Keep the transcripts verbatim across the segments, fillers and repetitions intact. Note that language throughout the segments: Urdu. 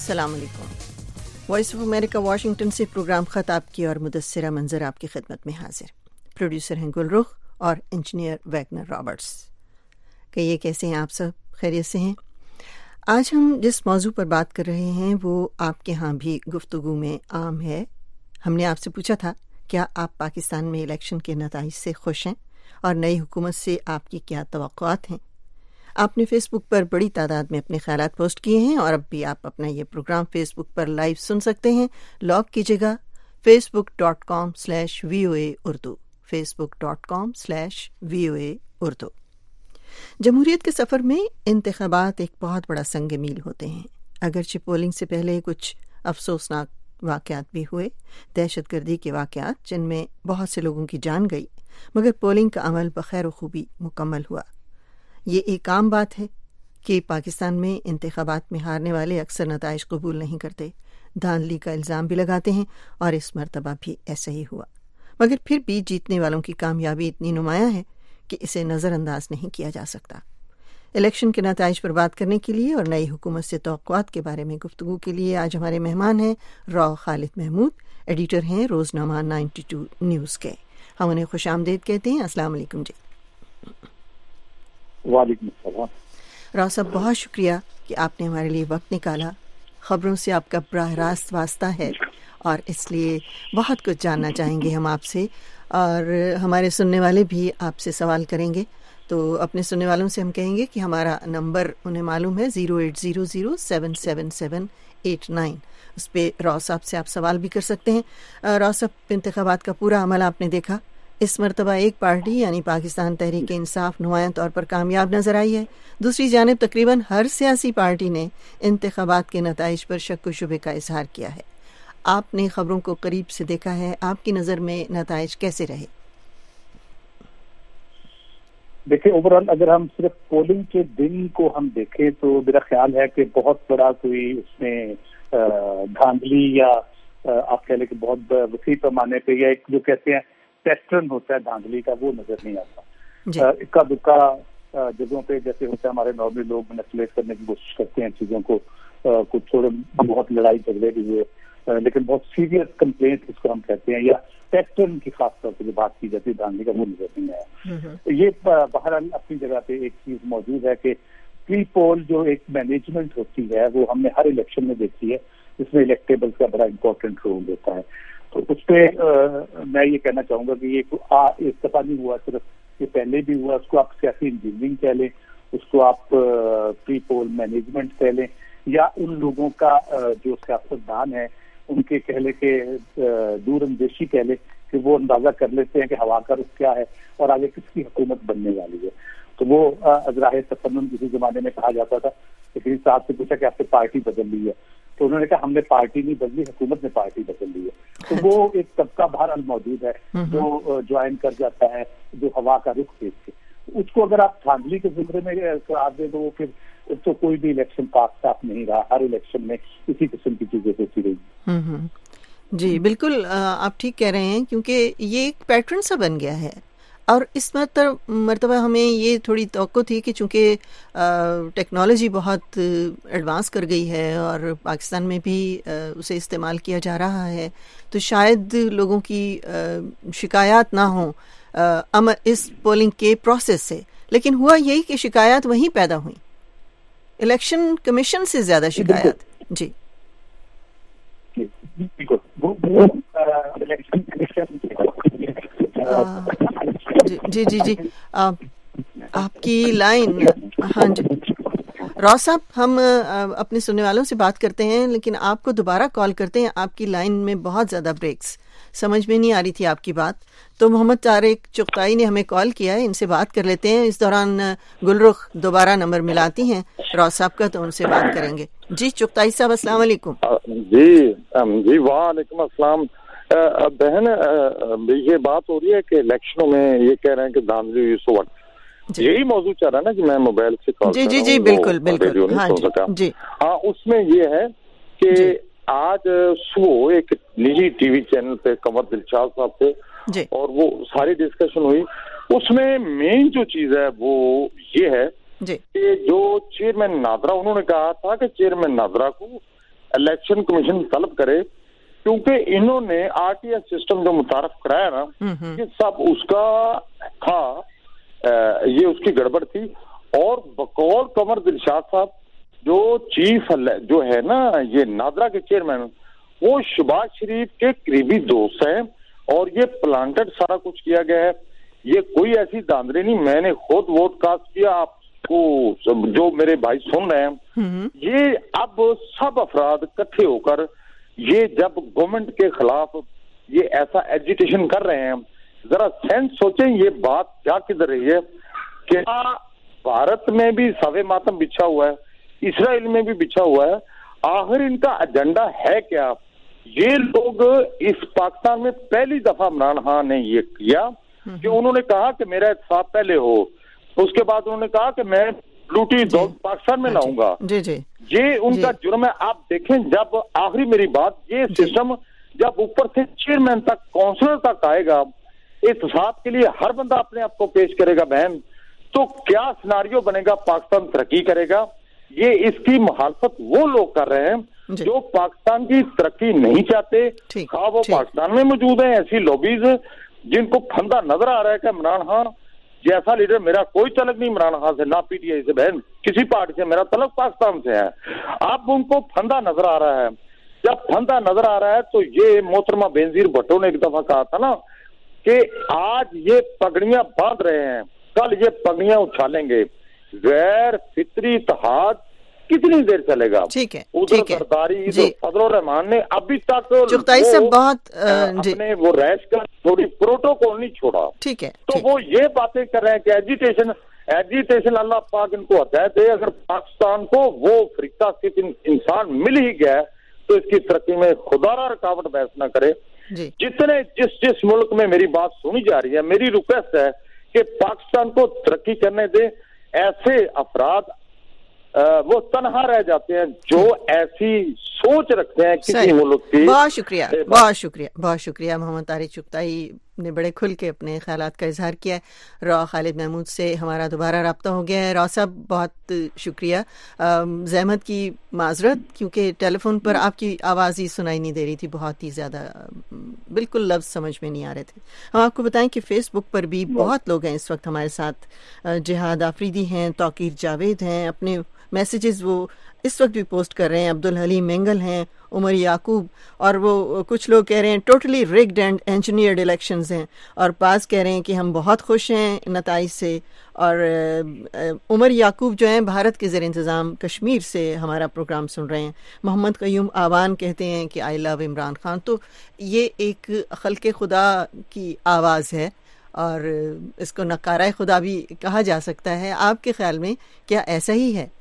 अस्सलाम वालेकुम। वॉइस ऑफ अमेरिका वाशिंगटन से प्रोग्राम ख़त आपकी और मुदस्सिरा मंजर आपकी खिदमत में हाजिर। प्रोड्यूसर हैं गुलरुख और इंजीनियर वैगनर रॉबर्ट्स। कहिए कैसे हैं आप सब, खैरियत से हैं? आज हम जिस मौजू पर बात कर रहे हैं वो आपके यहाँ भी गुफ्तगू में आम है। हमने आपसे पूछा था क्या आप पाकिस्तान में इलेक्शन के नताइज से खुश हैं और नई हुकूमत से आपकी क्या तवक्कुआत हैं। आपने फेसबुक पर बड़ी तादाद में अपने ख्यालात पोस्ट किए हैं और अब भी आप अपना ये प्रोग्राम फेसबुक पर लाइव सुन सकते हैं। लॉग कीजिएगा Facebook dot com slash V O A Urdu Facebook dot com slash V O A Urdu. जमहूरियत के सफ़र में इंतखाबात एक बहुत बड़ा संग मील होते हैं। अगरचे पोलिंग से पहले कुछ अफसोसनाक वाक़यात भी हुए, दहशत गर्दी के वाक़यात जिनमें बहुत से लोगों की जान गई, मगर पोलिंग का अमल बखैर खूबी मुकम्मल हुआ। ये एक आम बात है कि पाकिस्तान में इंतखाबात में हारने वाले अक्सर नताइज कबूल नहीं करते, धांधली का इल्ज़ाम भी लगाते हैं और इस मरतबा भी ऐसा ही हुआ। मगर फिर भी जीतने वालों की कामयाबी इतनी नुमायाँ है कि इसे नज़रअंदाज नहीं किया जा सकता। इलेक्शन के नताइज पर बात करने के लिए और नई हुकूमत से तवक्कुआत के बारे में गुफ्तगू के लिए आज हमारे मेहमान हैं रॉ खालिद महमूद, एडिटर हैं रोज़नामा नाइन्टी टू न्यूज़ के। हम उन्हें खुश आमदीद कहते हैं। अस्सलाम वालेकुम जी। वालेकुम सलाम। रॉ साहब, बहुत शुक्रिया कि आपने हमारे लिए वक्त निकाला। ख़बरों से आपका बराह रास्त वास्ता है और इसलिए बहुत कुछ जानना चाहेंगे हम आपसे, और हमारे सुनने वाले भी आपसे सवाल करेंगे। तो अपने सुनने वालों से हम कहेंगे कि हमारा नंबर उन्हें मालूम है zero eight zero zero seven seven seven eight nine. उस पर रॉ साहब से आप सवाल भी कर सकते हैं। रॉ साहब, इंतखाबात का पूरा अमल आपने देखा। इस मरतबा एक पार्टी यानी पाकिस्तान तहरीक इंसाफ नुमायां तौर पर कामयाब नजर आई है। दूसरी जानिब तकरीबन हर सियासी पार्टी ने इंतखाबात के नताइज पर शक व शुबे का इजहार किया है। आपने खबरों को करीब से देखा है, आपकी नज़र में नताइज कैसे रहे? देखिए, ओवरऑल अगर हम सिर्फ पोलिंग के दिन को हम देखें तो मेरा ख्याल है कि बहुत बड़ा कोई उसमें धांधली या आप कह लें कि बहुत वसी पैमाने पे या एक जो कहते हैं पैटर्न होता है धांधली का, वो नजर नहीं आता। इक्का दुक्का जगहों पे जैसे होता है, हमारे नॉर्मली लोग मैनिपुलेट करने की कोशिश करते हैं चीजों को, कुछ थोड़े बहुत लड़ाई झगड़े भी हुए, लेकिन बहुत सीरियस कंप्लेंट जिसको हम कहते हैं या पैटर्न की खास तौर पर जो बात की जाती है धांधली का, वो नजर नहीं आया। ये बहरहाल अपनी जगह पे एक चीज मौजूद है कि प्री पोल जो एक मैनेजमेंट होती है वो हमने हर इलेक्शन में देखी है, जिसमें इलेक्टेबल्स का बड़ा इंपॉर्टेंट रोल होता है। तो उस पर मैं ये कहना चाहूंगा कि ये एक दफा नहीं हुआ, सिर्फ ये पहले भी हुआ। उसको आप सियासी इंजीनियरिंग कह लें, उसको आप प्री पोल मैनेजमेंट कह लें, या उन लोगों का जो सियासतदान है उनके कह ले के दूर अंदेशी कह ले कि वो अंदाजा कर लेते हैं कि हवा का रुख क्या है और आगे किसकी हुकूमत बनने वाली है। तो वो अजराहे तफन्नुन किसी जमाने में कहा जाता था। लेकिन साहब से पूछा कि आपने पार्टी बदल ली है, तो उन्होंने कहा हमने पार्टी नहीं बदली, हुकूमत ने पार्टी बदल ली है। तो वो एक तबका बहरहाल मौजूद है जो ज्वाइन कर जाता है, जो हवा का रुख देख के। उसको अगर आप धांधली के जिम्मे में करार दे तो फिर तो कोई भी इलेक्शन पास साफ नहीं रहा। हर इलेक्शन में इसी किस्म की चीजें होती रही। जी बिल्कुल, आप ठीक कह रहे हैं, क्योंकि ये एक पैटर्न सा बन गया है। और इस मरतबा हमें ये थोड़ी तवक्को थी कि चूँकि टेक्नोलॉजी बहुत एडवांस कर गई है और पाकिस्तान में भी उसे इस्तेमाल किया जा रहा है, तो शायद लोगों की शिकायत ना हो अम इस पोलिंग के प्रोसेस से। लेकिन हुआ यही कि शिकायत वहीं पैदा हुई, इलेक्शन कमीशन से ज्यादा शिकायत। जी जी जी जी आ, आपकी लाइन। हाँ जी रॉ साहब, हम अपने सुनने वालों से बात करते हैं लेकिन आपको दोबारा कॉल करते हैं। आपकी लाइन में बहुत ज़्यादा ब्रेक्स, समझ में नहीं आ रही थी आपकी बात। तो मोहम्मद तारिक चुगताई ने हमें कॉल किया है, इनसे बात कर लेते हैं। इस दौरान गुलरुख दोबारा नंबर मिलाती हैं रॉ साहब का, तो उनसे बात करेंगे। जी चुगताई साहब, अस्सलाम वालेकुम। जी जी वालेकुम अस्सलाम। बहन, ये बात हो रही है कि इलेक्शनों में ये कह रहे हैं कि धांधली हुई इस वक्त, यही मौजूद चल रहा है ना कि मैं मोबाइल से कॉल जी जी जी बिल्कुल बिल्कुल हाँ जी जी हाँ। उसमें ये है कि आज सुबह एक निजी टीवी चैनल पे कमर दिलशाद साहब थे और वो सारी डिस्कशन हुई। उसमें मेन जो चीज है वो ये है कि जो चेयरमैन नादरा, उन्होंने कहा था कि चेयरमैन नादरा को الیکشن کمیشن طلب کرے، کیونکہ انہوں نے آر ٹی ایس سسٹم جو متعارف کرایا نا، یہ سب اس کا تھا، یہ اس کی گڑبڑ تھی. اور بقول قمر دلشاد صاحب جو چیف جو ہے نا یہ نادرا کے چیئرمین، وہ شہباز شریف کے قریبی دوست ہیں، اور یہ پلانٹڈ سارا کچھ کیا گیا ہے. یہ کوئی ایسی داندری نہیں، میں نے خود ووٹ کاسٹ کیا، آپ کو جو میرے بھائی سن رہے ہیں، یہ اب سب افراد اکٹھے ہو کر یہ جب گورنمنٹ کے خلاف یہ ایسا ایجیٹیشن کر رہے ہیں، ذرا سینس سوچیں یہ بات کیا کدھر رہی ہے. کیا بھارت میں بھی سوے ماتم بچھا ہوا ہے، اسرائیل میں بھی بچھا ہوا ہے، آخر ان کا ایجنڈا ہے کیا؟ یہ لوگ اس پاکستان میں پہلی دفعہ عمران خان نے یہ کیا کہ انہوں نے کہا کہ میرا اتفاق پہلے ہو، اس کے بعد انہوں نے کہا کہ میں لوٹی دولت پاکستان میں لاؤں گا. یہ ان کا جرم ہے. آپ دیکھیں جب آخری میری بات، یہ سسٹم جب اوپر سے چیئرمین تک کونسلر تک آئے گا، احتساب کے لیے ہر بندہ اپنے آپ کو پیش کرے گا بہن، تو کیا سناریو بنے گا؟ پاکستان ترقی کرے گا؟ یہ اس کی مخالفت وہ لوگ کر رہے ہیں جو پاکستان کی ترقی نہیں چاہتے، خواہ وہ پاکستان میں موجود ہیں ایسی لوبیز جن کو پھندا نظر آ رہا ہے کہ عمران خان جیسا لیڈر، میرا کوئی تعلق نہیں عمران خان سے، نہ پی ٹی آئی سے بہن، کسی پارٹی سے، میرا تعلق پاکستان سے ہے. اب ان کو پھندا نظر آ رہا ہے. جب پھندا نظر آ رہا ہے تو یہ محترمہ بینظیر بھٹو نے ایک دفعہ کہا تھا نا کہ آج یہ پگڑیاں باندھ رہے ہیں، کل یہ پگڑیاں اچھالیں گے. غیر فطری اتحاد کتنی دیر چلے گا؟ ٹھیک ہے، ادھر سرداری ادھر فضل الرحمان نے ابھی تک چغتائی سے بہت اپنے وہ ریش کا تھوڑی پروٹوکول نہیں چھوڑا. ٹھیک ہے، تو وہ یہ باتیں کر رہے ہیں کہ ایجیٹیشن ایجیٹیشن اللہ پاک ان کو ہدایت دے. اگر پاکستان کو وہ فرقہ صرف انسان مل ہی گیا تو اس کی ترقی میں خدا را رکاوٹ بحث نہ کرے. جتنے جس جس ملک میں میری بات سنی جا رہی ہے، میری ریکویسٹ ہے کہ پاکستان کو ترقی کرنے دے. ایسے افراد وہ تنہا رہ جاتے ہیں جو ایسی سوچ رکھتے ہیں کسی ملک کی. بہت شکریہ بہت شکریہ بہت شکریہ محمد طارق چغتائی نے بڑے کھل کے اپنے خیالات کا اظہار کیا ہے. راؤ خالد محمود سے ہمارا دوبارہ رابطہ ہو گیا ہے. راؤ صاحب بہت شکریہ. زحمت کی معذرت کیونکہ ٹیلی فون پر آپ کی آواز ہی سنائی نہیں دے رہی تھی، بہت ہی زیادہ بالکل لفظ سمجھ میں نہیں آ رہے تھے. ہم آپ کو بتائیں کہ فیس بک پر بھی بہت لوگ ہیں اس وقت ہمارے ساتھ. جہاد آفریدی ہیں، توقیر جاوید ہیں، اپنے میسیجز وہ اس وقت بھی پوسٹ کر رہے ہیں. عبدالحلیم مینگل ہیں، عمر یعقوب، اور وہ کچھ لوگ کہہ رہے ہیں totally rigged and engineered elections ہیں، اور پاس کہہ رہے ہیں کہ ہم بہت خوش ہیں نتائج سے. اور عمر یعقوب جو ہیں بھارت کے زیر انتظام کشمیر سے ہمارا پروگرام سن رہے ہیں. محمد قیوم آوان کہتے ہیں کہ آئی لو عمران خان. تو یہ ایک خلق خدا کی آواز ہے اور اس کو نقارہ خدا بھی کہا جا سکتا ہے. آپ کے خیال میں کیا ایسا ہی ہے؟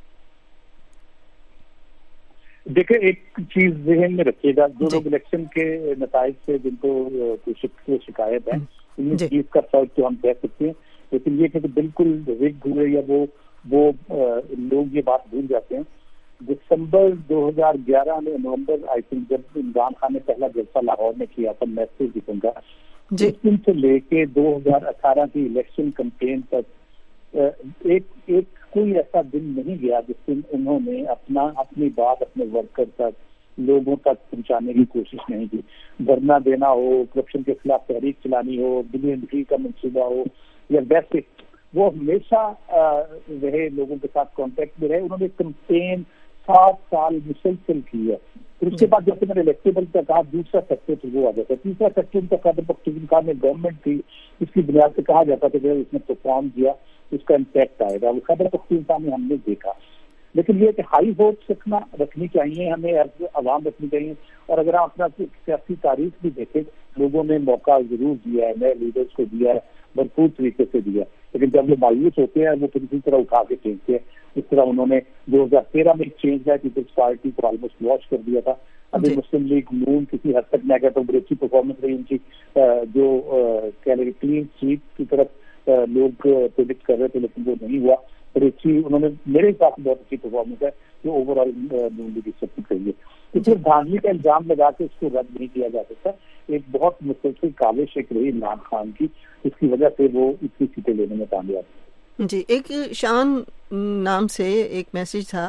دیکھیں ایک چیز ذہن میں رکھیے گا، جو لوگ الیکشن کے نتائج سے جن کو شکایت ہے ان میں چیز کا فرق تو ہم کہہ سکتے ہیں، لیکن یہ کہ بالکل رگ ہوئے یا وہ وہ لوگ یہ بات بھول جاتے ہیں. دسمبر دو ہزار گیارہ میں نومبر آئی تھنک جب عمران خان نے پہلا جلسہ لاہور میں کیا تھا میسج جتن کا، اس دن سے لے کے دو ہزار اٹھارہ کی الیکشن کمپین تک ایک ایک کوئی ایسا دن نہیں گیا جس دن انہوں نے اپنا اپنی بات اپنے ورکر تک لوگوں تک پہنچانے کی کوشش نہیں کی. دھرنا دینا ہو، کرپشن کے خلاف تحریک چلانی ہو، بلین ڈگری کا منصوبہ ہو، یا ویسے وہ ہمیشہ رہے لوگوں کے ساتھ کانٹیکٹ میں رہے. انہوں نے کمپین سات سال مسلسل کی ہے. پھر اس کے بعد جیسے میں نے الیکٹیبل کا کہا دوسرا سیکٹر پھر وہ آ جاتا ہے. تیسرا سیکٹر ان کا خیبر پختونخوا میں گورنمنٹ تھی، اس کی بنیاد پہ کہا جاتا تھا کہ اس نے پرفارم کیا اس کا امپیکٹ آئے گا. وہ خیبر پختونخوا میں ہم نے دیکھا. لیکن یہ کہ ہائی ہوپس رکھنا رکھنی چاہیے، ہمیں عوام رکھنی چاہیے. اور اگر آپ اپنا سیاسی تاریخ بھی دیکھیں، لوگوں نے موقع ضرور دیا ہے، نئے لیڈرز کو دیا ہے، بھرپور طریقے سے دیا، لیکن جب وہ مایوس ہوتے ہیں وہ پھر اسی طرح اٹھا کے پھینکتے ہیں. اس طرح انہوں نے دو ہزار تیرہ میں ایک چینج ہے، پیپلز پارٹی کو آلموسٹ واش کر دیا تھا. ابھی مسلم لیگ نون کسی حد تک میں کہتا ہوں بڑی اچھی پرفارمنس رہی ان کی، جو کہہ لیں کلین سویپ کی طرف لوگ پریڈکٹ کر رہے تھے لیکن وہ نہیں ہوا. اور اچھی انہوں نے میرے حساب سے بہت اچھی پرفارمنس ہے جو اوور آل نون لیگ کی سپورٹ کریے. تو پھر دھاندلی کا الزام لگا کے اس کو رد نہیں کیا جا سکتا. ایک بہت مسلسل کاوش ایک رہی عمران خان کی، اس کی وجہ سے وہ اتنی سیٹیں لینے میں کامیاب. جی، ایک شان نام سے ایک میسج تھا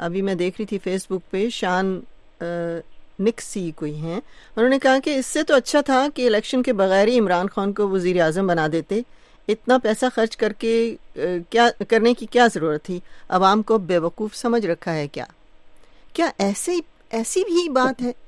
ابھی میں دیکھ رہی تھی فیس بک پہ، شان نکسی کوئی ہیں، انہوں نے کہا کہ اس سے تو اچھا تھا کہ الیکشن کے بغیر ہی عمران خان کو وزیر اعظم بنا دیتے، اتنا پیسہ خرچ کر کے کیا کرنے کی کیا ضرورت تھی، عوام کو بے وقوف سمجھ رکھا ہے کیا؟ کیا ایسے ایسی بھی بات ہے؟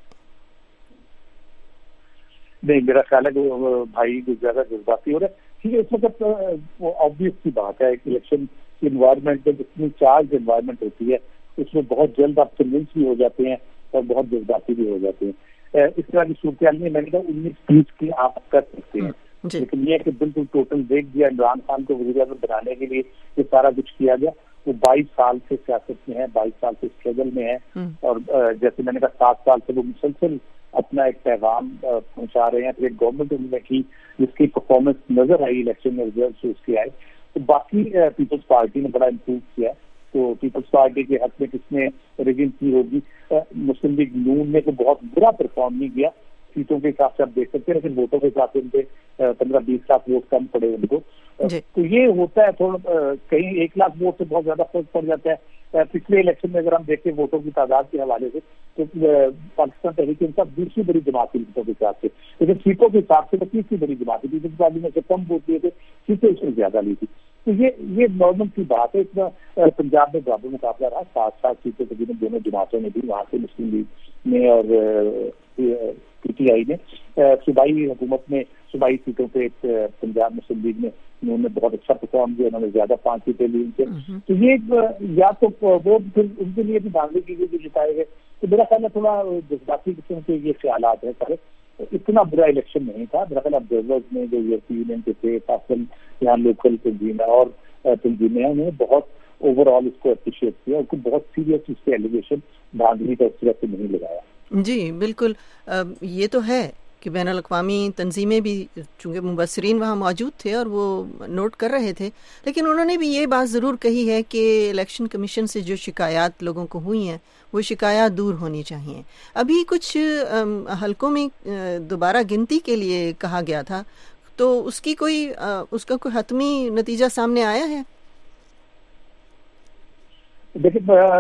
نہیں، میرا خیال ہے کہ بھائی زیادہ جذباتی ہو رہا ہے. ٹھیک ہے، اس وقت آبویس سی بات ہے کہ الیکشن کی انوائرمنٹ میں جتنی چارج انوائرمنٹ ہوتی ہے اس میں بہت جلد آپ کنونس بھی ہو جاتے ہیں اور بہت جذباتی بھی ہو جاتے ہیں. اس طرح کی صورتحال میں میں نے کہا انیس بیس کی آپ کر سکتے ہیں، لیکن یہ کہ بالکل ٹوٹل دیکھ دیا عمران خان کو وزیر اعظم بنانے کے لیے یہ سارا کچھ کیا گیا. وہ بائیس سال سے سیاست میں ہے، بائیس سال سے اسٹرگل میں ہے، اور جیسے میں نے کہا سات سال سے وہ مسلسل اپنا ایک پیغام پہنچا رہے ہیں. پھر ایک گورنمنٹ انہوں نے کی جس کی پرفارمنس نظر آئی الیکشن میں، ریزلٹ اس کے آئے. تو باقی پیپلز پارٹی نے بڑا امپروو کیا. تو پیپلز پارٹی کے حق میں کس نے ریگنگ کی ہوگی؟ مسلم لیگ نون نے تو بہت برا پرفارم نہیں کیا سیٹوں کے حساب سے آپ دیکھ سکتے ہیں، لیکن ووٹوں کے حساب سے ان پہ پندرہ بیس لاکھ ووٹ کم پڑے ان کو. تو یہ ہوتا ہے تھوڑا، کہیں ایک لاکھ ووٹ سے بہت زیادہ فرق پڑ جاتا ہے. پچھلے الیکشن میں اگر ہم دیکھیں ووٹوں کی تعداد کے حوالے سے تو پاکستان تحریک انصاف دوسری بڑی جماعت تھی ووٹوں کے حساب سے، لیکن سیٹوں کے حساب سے وہ تیسری بڑی جماعت تھی. پیپلز پارٹی نے سے کم ووٹ دیے تھے، سیٹیں اس میں زیادہ لی تھی. تو یہ یہ نارمل کی بات ہے. اتنا پنجاب میں برابر مقابلہ رہا، سات سات سیٹیں تقریباً دونوں جماعتوں نے دی، وہاں سے مسلم لیگ نے اور پی ٹی آئی نے. صوبائی حکومت میں صوبائی سیٹوں پہ پنجاب مسلم لیگ نے انہوں نے بہت اچھا پرفارم کیا، انہوں نے زیادہ پانچ سیٹیں لی ان سے. تو یہ یا تو وہ پھر ان کے لیے بھی دھاندلی کی گئی جتائے گئے. تو میرا خیال ہے تھوڑا جذباتی قسم کے یہ خیالات ہیں سارے. اتنا برا الیکشن نہیں تھا میرا خیال. آبزرورز نے جو یورپی یونین کے تھے، پاکستان یہاں لوکل تنظیمیں اور تنظیمیں انہوں نے بہت اوور آل اس کو اپریشیٹ کیا، اور بہت سیریس اس کے ایلیگیشن دھاندلی کا اس طرح سے نہیں لگایا. جی بالکل، یہ تو ہے کہ بین الاقوامی تنظیمیں بھی چونکہ مبصرین وہاں موجود تھے اور وہ نوٹ کر رہے تھے، لیکن انہوں نے بھی یہ بات ضرور کہی ہے کہ الیکشن کمیشن سے جو شکایات لوگوں کو ہوئی ہیں وہ شکایات دور ہونی چاہیے. ابھی کچھ حلقوں میں دوبارہ گنتی کے لیے کہا گیا تھا، تو اس کی کوئی اس کا کوئی حتمی نتیجہ سامنے آیا ہے؟ دیکھیں،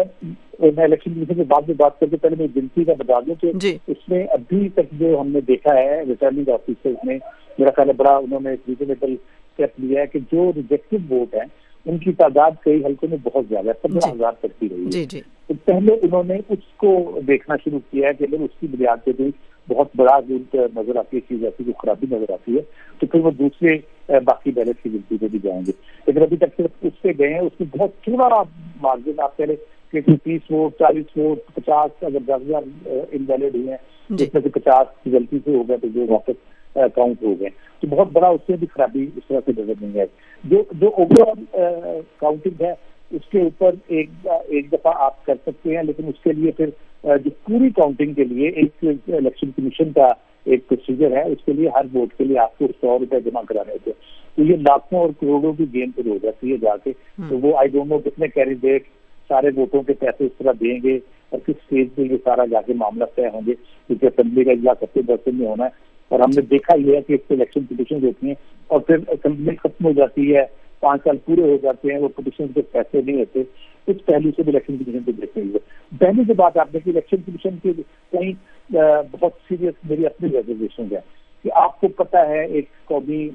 میں الیکشن کمیشن کے بعد میں بات کرتے پہلے میں گنتی کا بتا دوں کہ اس میں ابھی تک جو ہم نے دیکھا ہے ریٹرننگ آفیسر نے میرا خیال ہے بڑا انہوں نے ریزنیبل اسٹیپ لیا ہے کہ جو ریجیکٹڈ ووٹ ہیں ان کی تعداد کئی حلقوں میں بہت زیادہ ہے، پندرہ ہزار تک کی رہی ہے. تو پہلے انہوں نے اس کو دیکھنا شروع کیا ہے کہ اگر اس کی بنیاد پہ بھی بہت بڑا نظر آتی ہے چیز ایسی جو خرابی نظر آتی ہے تو پھر وہ دوسرے باقی بیلٹ کی گنتی پہ بھی جائیں گے. لیکن ابھی تک صرف اس پہ گئے ہیں، اس میں بہت تھوڑا مارجن آپ پہلے کہ تیس ووٹ چالیس ووٹ پچاس اگر دس ہزار انویلڈ ہوئے ہیں جس میں سے پچاس غلطی سے ہو گئے تو جو واپس کاؤنٹ ہو گئے، تو بہت بڑا اس سے بھی خرابی اس طرح سے نظر نہیں ہے. جو جو اوور آل کاؤنٹنگ ہے اس کے اوپر ایک ایک دفعہ آپ کر سکتے ہیں، لیکن اس کے لیے پھر جو پوری کاؤنٹنگ کے لیے ایک الیکشن کمیشن کا ایک پروسیجر ہے، اس کے لیے ہر ووٹ کے لیے آپ کو سو روپے جمع کرانے ہوتے ہیں. تو یہ لاکھوں اور کروڑوں کی گیم پھر ہو جاتی ہے جا کے. تو وہ آئی ڈونٹ نو کتنے کینڈیڈیٹ سارے ووٹوں کے پیسے اس طرح دیں گے اور کس اسٹیج پہ یہ سارا جا کے معاملہ طے ہوں گے، کیونکہ اسمبلی کا اجلاس ہفتے دس دن میں ہونا ہے. اور ہم نے دیکھا یہ ہے کہ اس سے الیکشن پٹیشن ہوتی ہیں اور پھر اسمبلی ختم ہو جاتی ہے، پانچ سال پورے ہو جاتے ہیں، وہ پٹیشن کے پیسے نہیں ہوتے. اس پہلو سے بھی الیکشن کمیشن کو دیکھتے ہوئے پہلی جو بات آپ نے کہ الیکشن کمیشن کے کہیں بہت سیریس میری اپنی ریزرویشن ہے کہ آپ کو پتہ ہے ایک قومی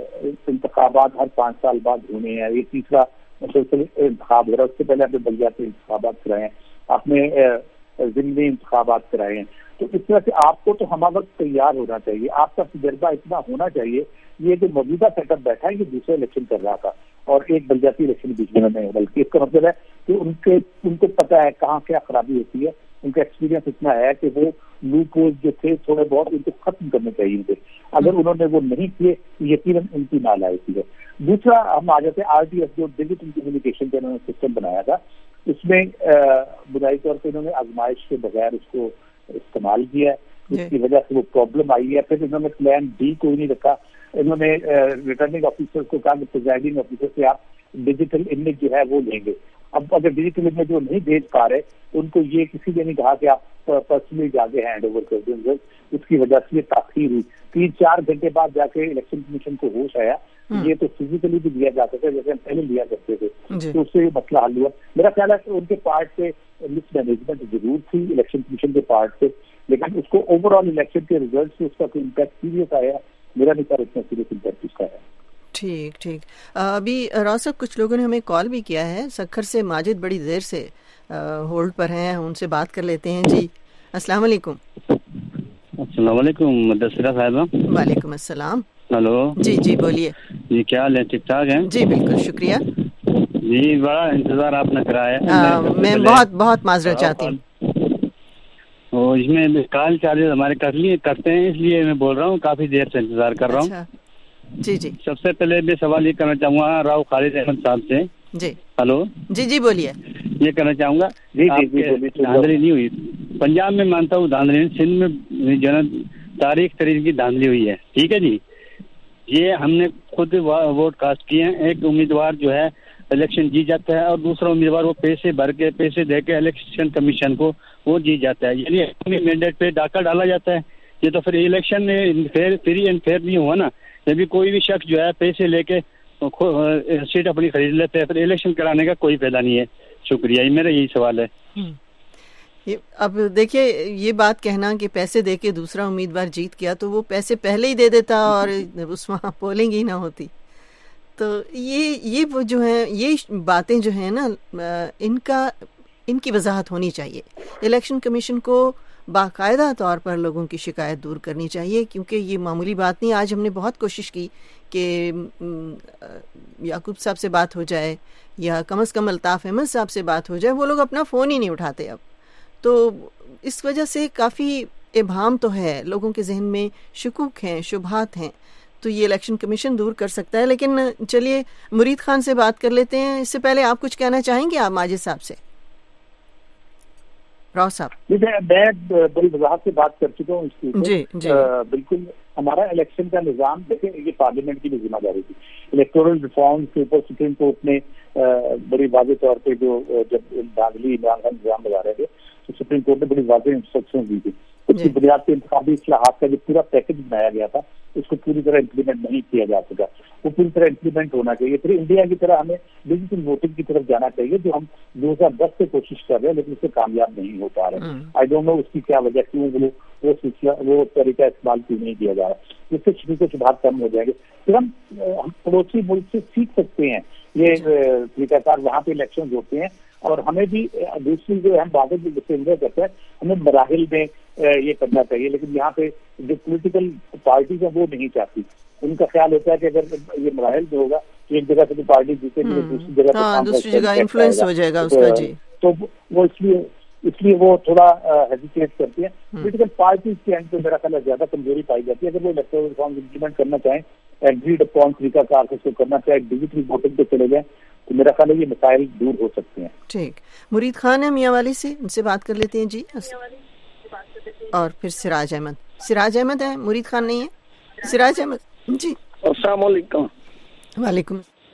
انتخابات ہر پانچ سال بعد ہونے ہیں. یہ تیسرا مسلسل انتخاب ہو رہا ہے. اس سے پہلے آپ نے بلدیاتی انتخابات کرائے ہیں، آپ نے ضمنی انتخابات کرائے ہیں. تو اس طرح سے آپ کو تو ہمہ وقت تیار ہونا چاہیے، آپ کا تجربہ اتنا ہونا چاہیے. یہ جو موجودہ سیٹ اپ بیٹھا ہے یہ دوسرا الیکشن کر رہا تھا اور ایک بلدیاتی الیکشن بیچ میں نہیں، بلکہ اس کا مطلب ہے کہ ان کے ان کو پتہ ہے کہاں کیا خرابی ہوتی ہے. ان کا ایکسپیرینس اتنا ہے کہ وہ لوپ ہولز جو تھے تھوڑے بہت ان کو ختم کرنے چاہیے تھے. اگر انہوں نے وہ نہیں کیے یقیناً ان کی نالائقی ہے. دوسرا ہم آ جاتے ہیں آر ٹی ایس جو ڈیجیٹل کمیونیکیشن کا انہوں نے سسٹم بنایا تھا، اس میں بنیادی طور پہ انہوں نے آزمائش کے بغیر اس کو استعمال کیا ہے، جس کی وجہ سے وہ پرابلم آئی ہے. پھر انہوں نے پلان ڈی کوئی نہیں رکھا. انہوں نے ریٹرننگ آفیسر کو کہا کہ پریزائڈنگ آفیسر سے آپ ڈیجیٹل امیج جو ہے وہ لیں گے. اب اگر ڈیجیٹل میں جو نہیں بھیج پا رہے ان کو یہ کسی نے نہیں کہا کہ آپ پرسنلی جا کے ہینڈ اوور کر دیں، اس کی وجہ سے یہ تاخیر ہوئی. تین چار گھنٹے بعد جا کے الیکشن کمیشن کو ہوش آیا. یہ تو فزیکلی بھی دیا جا سکتا ہے جیسے ہم پہلے لیا کرتے تھے، تو اس سے یہ مسئلہ حل ہوا. میرا خیال ہے کہ ان کے پارٹ سے مس مینجمنٹ ضرور تھی الیکشن کمیشن کے پارٹ سے، لیکن اس کو اوور آل الیکشن کے ریزلٹ سے اس کا کوئی امپیکٹ سیریس آیا. میرا نہیں خیال اتنا سیریس امپیکٹ اس کا ہے. ٹھیک ٹھیک. ابھی راؤ صاحب کچھ لوگوں نے ہمیں کال بھی کیا ہے. سکھر سے ماجد بڑی دیر سے ہولڈ پر ہیں، ان سے بات کر لیتے ہیں. جی السلام علیکم. السلام علیکم مدثرہ صاحبہ. وعلیکم السلام. ہلو. جی جی بولیے. جی کیا حال ہے؟ ٹھیک ٹھاک ہیں؟ جی بالکل شکریہ. جی بڑا انتظار آپ نے کرایا. میں بہت بہت معذرت چاہتی ہوں. اس میں کال چارجز ہمارے کر لیے کرتے ہیں، اس لیے میں بول رہا ہوں کافی دیر سے انتظار کر رہا ہوں. جی جی. سب سے پہلے میں سوال یہ کرنا چاہوں گا راؤ خالد احمد صاحب سے. جی ہلو. جی جی بولیے. یہ کہنا چاہوں گا دھاندلی نہیں ہوئی پنجاب میں، مانتا ہوں دھاندلی، سندھ میں جو ہے تاریخ طریقے کی دھاندلی ہوئی ہے. ٹھیک ہے جی. یہ ہم نے خود ووٹ کاسٹ کیے ہیں. ایک امیدوار جو ہے الیکشن جیت جاتا ہے اور دوسرا امیدوار وہ پیسے بھر کے پیسے دے کے الیکشن کمیشن کو وہ جیت جاتا ہے. یعنی اپنی مینڈیٹ پہ ڈاکہ ڈالا جاتا ہے. یہ تو پھر الیکشن میں فری اینڈ فیئر نہیں ہوا نا. جبھی کوئی بھی شخص جو ہے پیسے لے کے سیٹ اپنی خرید لیتے ہیں، پھر الیکشن کرانے کا کوئی فائدہ نہیں ہے. شکریہ. یہ میرا یہی سوال ہے. اب دیکھیے یہ بات کہنا کہ پیسے دے کے دوسرا امیدوار جیت گیا تو وہ پیسے پہلے ہی دے دیتا اور اس وہاں پولنگ ہی نہ ہوتی. تو یہ یہ وہ جو ہیں یہ باتیں جو ہیں نا ان کا ان کی وضاحت ہونی چاہیے. الیکشن کمیشن کو باقاعدہ طور پر لوگوں کی شکایت دور کرنی چاہیے، کیونکہ یہ معمولی بات نہیں. آج ہم نے بہت کوشش کی کہ یعقوب صاحب سے بات ہو جائے یا کم از کم الطاف احمد صاحب سے بات ہو جائے، وہ لوگ اپنا فون ہی نہیں اٹھاتے. اب تو اس وجہ سے کافی ابہام تو ہے، لوگوں کے ذہن میں شکوک ہیں، شبہات ہیں. تو یہ الیکشن کمیشن دور کر سکتا ہے. لیکن چلیے مرید خان سے بات کر لیتے ہیں. اس سے پہلے آپ کچھ کہنا چاہیں گے آپ ماجد صاحب سے؟ راؤ صاحب. میں بڑی وضاحت سے بات کر چکا ہوں اس کی. جی جی بالکل. ہمارا الیکشن کا نظام دیکھیں، یہ پارلیمنٹ کی بھی ذمہ داری تھی. الیکٹورل ریفارم کے اوپر سپریم کورٹ نے بڑی واضح طور پہ جو جب دھاندلی عمران خان نظام لگا رہے تھے تو سپریم کورٹ نے بڑی واضح انسٹرکشن دی تھی. اس کی بنیاد پہ انتخابی اصلاحات کا جو پورا پیکج بنایا گیا تھا اس کو پوری طرح امپلیمنٹ نہیں کیا جا سکا. وہ پوری طرح امپلیمنٹ ہونا چاہیے. پھر انڈیا کی طرح ہمیں ڈیجیٹل ووٹنگ کی طرف جانا چاہیے، جو ہم دو ہزار دس سے کوشش کر رہے ہیں لیکن اس سے کامیاب نہیں ہو پا رہے. آئی ڈونٹ نو اس کی کیا وجہ، کیوں وہ سلسلہ وہ طریقہ استعمال کیوں نہیں کیا جا رہا. اس سے شروع سے شبہات کم ہو جائیں گے. پھر ہم ہم پڑوسی ملک سے سیکھ سکتے ہیں یہ طریقہ کار، وہاں پہ الیکشن ہوتے ہیں. اور ہمیں بھی دوسری جو ہم باتیں جو کرتے ہیں ہمیں مراحل میں یہ کرنا چاہیے. لیکن یہاں پہ جو پولیٹیکل پارٹیز ہیں وہ نہیں چاہتی. ان کا خیال ہوتا ہے کہ اگر یہ مراحل جو ہوگا تو ایک جگہ سے بھی پارٹی جیتے گی دوسری جگہ دوسری جگہ انفلوئنس ہو جائے گا اس کا. جی تو وہ اس لیے اس لیے وہ تھوڑا ہیزیٹیٹ کرتی ہیں. پولیٹیکل پارٹیز کے اینڈ پہ میرا خیال ہے زیادہ کمزوری پائی جاتی ہے. اگر وہ الیکٹورل ریفارم امپلیمنٹ کرنا چاہیں، ایگریڈ اپون طریقہ کار سے اس کو کرنا چاہیں، ڈیجیٹل ووٹنگ پہ چلے جائیں تو میرا خیال ہے یہ مسائل دور ہو سکتے ہیں. ٹھیک. مرید خان ہے میاں والی سے، ان سے بات کر لیتے ہیں. جی اور پھر سراج احمد. سراج احمد ہے، مرید خان نہیں ہے. سراج احمد. جی السلام علیکم. وعلیکم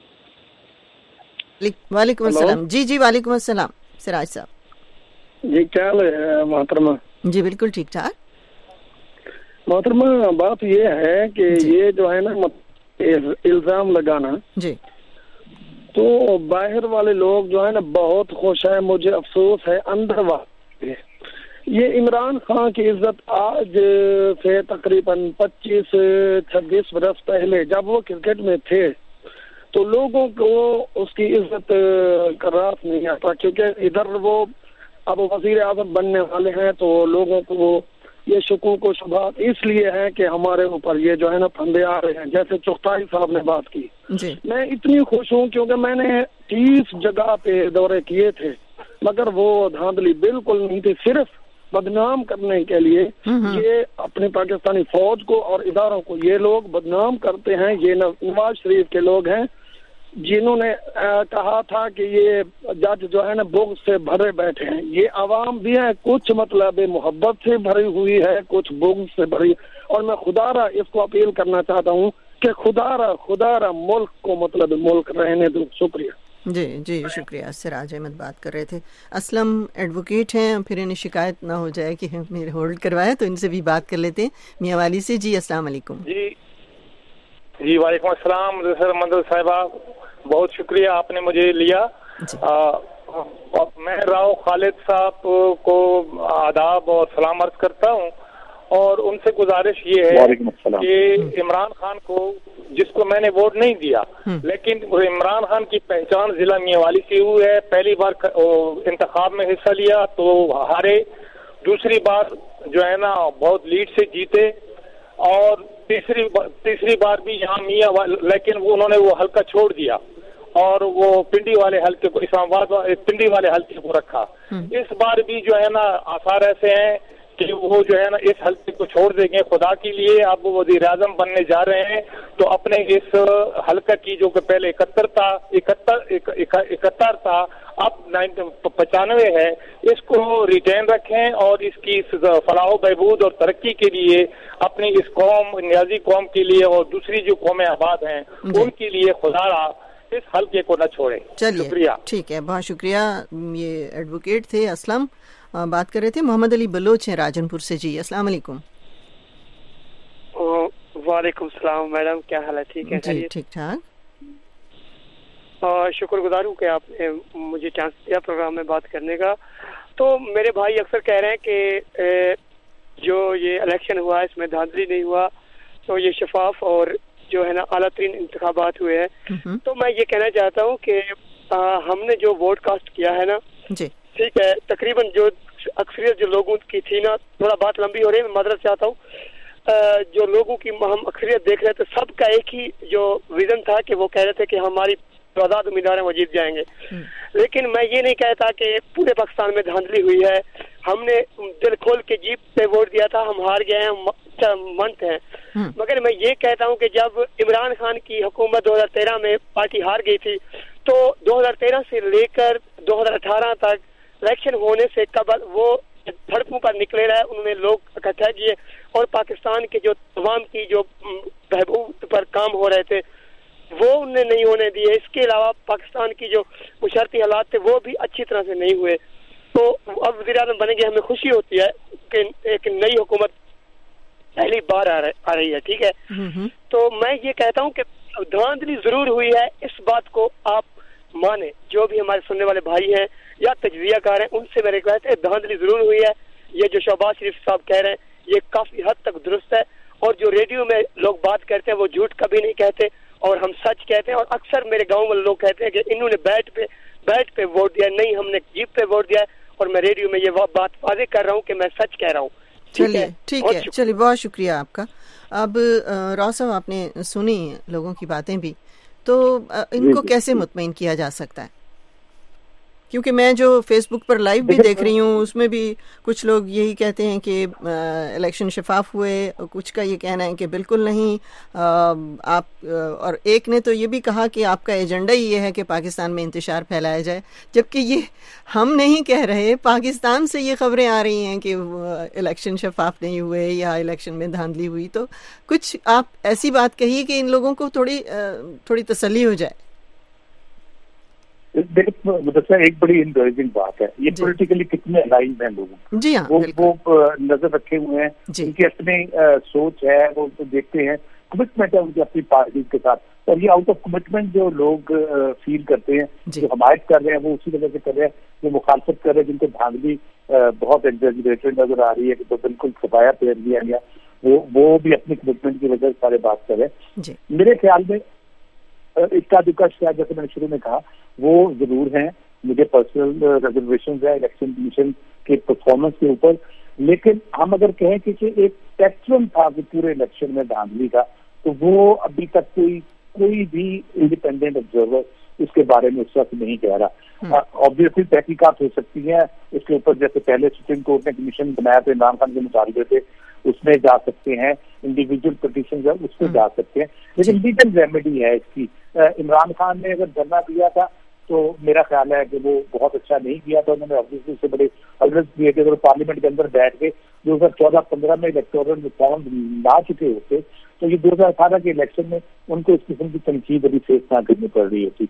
وعلیکم السلام. جی جی وعلیکم السلام سراج صاحب. جی کیا حال ہے محترمہ؟ جی بالکل ٹھیک ٹھاک. محترمہ بات یہ ہے کہ یہ جو ہے نا الزام لگانا، جی تو باہر والے لوگ جو ہے نا بہت خوش ہیں. مجھے افسوس ہے اندر والے. یہ عمران خان کی عزت آج سے تقریباً پچیس چھبیس برس پہلے جب وہ کرکٹ میں تھے تو لوگوں کو اس کی عزت کا راس نہیں آتا، کیونکہ ادھر وہ اب وزیر اعظم بننے والے ہیں تو لوگوں کو یہ شکوک و شبہات اس لیے ہے کہ ہمارے اوپر یہ جو ہے نا پھندے آ رہے ہیں. جیسے چغتائی صاحب نے بات کی، جی. میں اتنی خوش ہوں کیونکہ میں نے تیس جگہ پہ دورے کیے تھے مگر وہ دھاندلی بالکل نہیں تھی. صرف بدنام کرنے کے لیے یہ اپنی پاکستانی فوج کو اور اداروں کو یہ لوگ بدنام کرتے ہیں. یہ نواز شریف کے لوگ ہیں جنہوں نے کہا تھا کہ یہ جج جو ہے نا بغض سے بھرے بیٹھے ہیں. یہ عوام بھی ہے، کچھ مطلب محبت سے بھری ہوئی ہے، کچھ بغض سے بھری. اور میں خدا را اس کو اپیل کرنا چاہتا ہوں کہ خدا را خدا را ملک کو مطلب ملک رہنے دو. شکریہ. جی جی شکریہ. سراج احمد بات کر رہے تھے. اسلم ایڈوکیٹ ہیں, پھر انہیں شکایت نہ ہو جائے کہ میرے ہولڈ کروایا, تو ان سے بھی بات کر لیتے ہیں. میاں والی سے. جی السلام علیکم. جی جی وعلیکم السلام. سر منظر صاحبہ بہت شکریہ آپ نے مجھے لیا. میں راؤ خالد صاحب کو آداب اور سلام عرض کرتا ہوں, اور ان سے گزارش یہ ہے کہ عمران خان کو, جس کو میں نے ووٹ نہیں دیا, لیکن عمران خان کی پہچان ضلع میاوالی سے ہوئی ہے. پہلی بار انتخاب میں حصہ لیا تو ہارے, دوسری بار جو ہے نا بہت لیڈ سے جیتے, اور تیسری تیسری بار بھی یہاں میاں, لیکن انہوں نے وہ حلقہ چھوڑ دیا اور وہ پنڈی والے حلقے کو, اسلام آباد پنڈی والے حلقے کو رکھا. اس بار بھی جو ہے نا آثار ایسے ہیں کہ وہ جو ہے نا اس حلقے کو چھوڑ دیں گے خدا کے لیے. اب وہ وزیر اعظم بننے جا رہے ہیں, تو اپنے اس حلقہ کی جو کہ پہلے اکہتر تھا اکہتر اکہتر تھا اب پچانوے ہے, اس کو ریٹین رکھیں اور اس کی فلاح و بہبود اور ترقی کے لیے, اپنی اس قوم نیازی قوم کے لیے اور دوسری جو قومیں آباد ہیں ان کے لیے خدا را اس حلقے کو نہ چھوڑے. چلیے شکریہ. ٹھیک ہے, بہت شکریہ. یہ ایڈوکیٹ تھے اسلم, بات کر رہے تھے. محمد علی بلوچ ہیں راجن پور سے. جی السلام علیکم. وعلیکم السلام میڈم, کیا حال ہے؟ ٹھیک ہے جی ٹھیک ٹھاک. شکر گزار ہوں کہ آپ نے مجھے چانس دیا پروگرام میں بات کرنے کا. تو میرے بھائی اکثر کہہ رہے ہیں کہ جو یہ الیکشن ہوا ہے اس میں دھاندلی نہیں ہوا, تو یہ شفاف اور جو ہے نا اعلیٰ ترین انتخابات ہوئے ہیں. تو میں یہ کہنا چاہتا ہوں کہ ہم نے جو ووٹ کاسٹ کیا ہے نا, ٹھیک ہے, تقریباً جو اکثریت جو لوگوں کی تھی نا, تھوڑا بات لمبی ہو رہی ہے, میں معذرت چاہتا ہوں, جو لوگوں کی ہم اکثریت دیکھ رہے تھے, سب کا ایک ہی جو ویژن تھا کہ وہ کہہ رہے تھے کہ ہماری آزاد امیدوار ہیں وہ جیت جائیں گے. لیکن میں یہ نہیں کہتا کہ پورے پاکستان میں دھاندلی ہوئی ہے. ہم نے دل کھول کے جیپ پہ ووٹ دیا تھا, ہم ہار گئے ہیں, منت ہیں. مگر میں یہ کہتا ہوں کہ جب عمران خان کی حکومت دو ہزار تیرہ میں پارٹی ہار گئی تھی, تو دو ہزار تیرہ سے لے کر دو ہزار اٹھارہ تک الیکشن ہونے سے قبل وہ سڑکوں پر نکلے رہے, انہوں نے لوگ اکٹھا کیے, اور پاکستان کے جو عوام کی جو بہبود پر کام ہو رہے تھے وہ انہوں نے نہیں ہونے دیے. اس کے علاوہ پاکستان کی جو مشرتی حالات تھے وہ بھی اچھی طرح سے نہیں ہوئے. تو اب وزیر اعظم بنے گے, ہمیں خوشی ہوتی ہے کہ ایک نئی حکومت پہلی بار آ رہی ہے, ٹھیک ہے. تو میں یہ کہتا ہوں کہ دھاندلی ضرور ہوئی ہے, اس بات کو آپ مانے. جو بھی ہمارے سننے والے بھائی ہیں یا تجزیہ کار ہیں, ان سے میں ریکویسٹ ہے, دھاندلی ضرور ہوئی ہے. یہ جو شہباز شریف صاحب کہہ رہے ہیں یہ کافی حد تک درست ہے, اور جو ریڈیو میں لوگ بات کرتے ہیں وہ جھوٹ کبھی نہیں کہتے, اور ہم سچ کہتے ہیں. اور اکثر میرے گاؤں میں لوگ کہتے ہیں کہ انہوں نے بیٹ پہ بیٹ پہ ووٹ دیا, نہیں ہم نے جیپ پہ ووٹ دیا ہے, اور میں ریڈیو میں یہ بات واضح کر رہا ہوں کہ میں سچ کہہ رہا ہوں. چلیے ٹھیک ہے, چلیے بہت شکریہ آپ کا. اب راؤ صاحب آپ نے سنی لوگوں کی باتیں بھی, تو ان کو کیسے مطمئن کیا جا سکتا ہے؟ کیونکہ میں جو فیس بک پر لائیو بھی دیکھ رہی ہوں اس میں بھی کچھ لوگ یہی کہتے ہیں کہ الیکشن شفاف ہوئے, کچھ کا یہ کہنا ہے کہ بالکل نہیں. آپ اور ایک نے تو یہ بھی کہا کہ آپ کا ایجنڈا ہی یہ ہے کہ پاکستان میں انتشار پھیلایا جائے, جبکہ یہ ہم نہیں کہہ رہے, پاکستان سے یہ خبریں آ رہی ہیں کہ الیکشن شفاف نہیں ہوئے یا الیکشن میں دھاندلی ہوئی. تو کچھ آپ ایسی بات کہیے کہ ان لوگوں کو تھوڑی تھوڑی تسلی ہو جائے. دیکھیں ایک بڑی انکریجنگ بات ہے, یہ پولیٹیکلی کتنے الائنڈ ہیں لوگ, جی ہاں, وہ نظر رکھے ہوئے ہیں, ان کی اپنی سوچ ہے, وہ دیکھتے ہیں, کمٹمنٹ ہے ان کی اپنی پارٹی کے ساتھ. اور یہ آؤٹ آف کمٹمنٹ جو لوگ فیل کرتے ہیں, جو حمایت کر رہے ہیں وہ اسی وجہ سے کر رہے ہیں, جو مخالفت کر رہے ہیں, جن کو دھاندلی بہت ایگزیجریٹڈ نظر آ رہی ہے کہ تو بالکل چھپایا پھیر دیا گیا, وہ وہ بھی اپنی کمٹمنٹ کی وجہ سے سارے بات کر رہے ہیں. میرے خیال میں اکا دکا شاید جیسے میں نے شروع میں کہا وہ ضرور ہیں. مجھے پرسنل ریزرویشن ہے الیکشن کمیشن کے پرفارمنس کے اوپر, لیکن ہم اگر کہیں کہ ایک پیٹرن تھا کہ پورے الیکشن میں دھاندلی کا, تو وہ ابھی تک کوئی کوئی بھی انڈیپینڈنٹ آبزرور اس کے بارے میں اس وقت نہیں کہہ رہا. آبویسلی تحقیقات ہو سکتی ہیں اس کے اوپر, جیسے پہلے سپریم کورٹ نے کمیشن بنایا تھا عمران خان کے مطالبے تھے, اس میں جا سکتے ہیں, انڈیویجل پٹیشن اس پہ جا سکتے ہیں, لیکن لیگل ریمیڈی ہے اس کی. عمران خان نے اگر دھرنا دیا تھا تو میرا خیال ہے کہ وہ بہت اچھا نہیں کیا تھا, انہوں نے آبویسلی سے بڑے الرز کیے تھے. اگر پارلیمنٹ کے اندر بیٹھ کے دو ہزار چودہ پندرہ میں الیکٹورل ریفارم لا چکے ہوتے تو یہ دو ہزار اٹھارہ کے الیکشن میں ان کو اس قسم کی تنقید ابھی فیس نہ کرنی پڑ رہی ہوتی.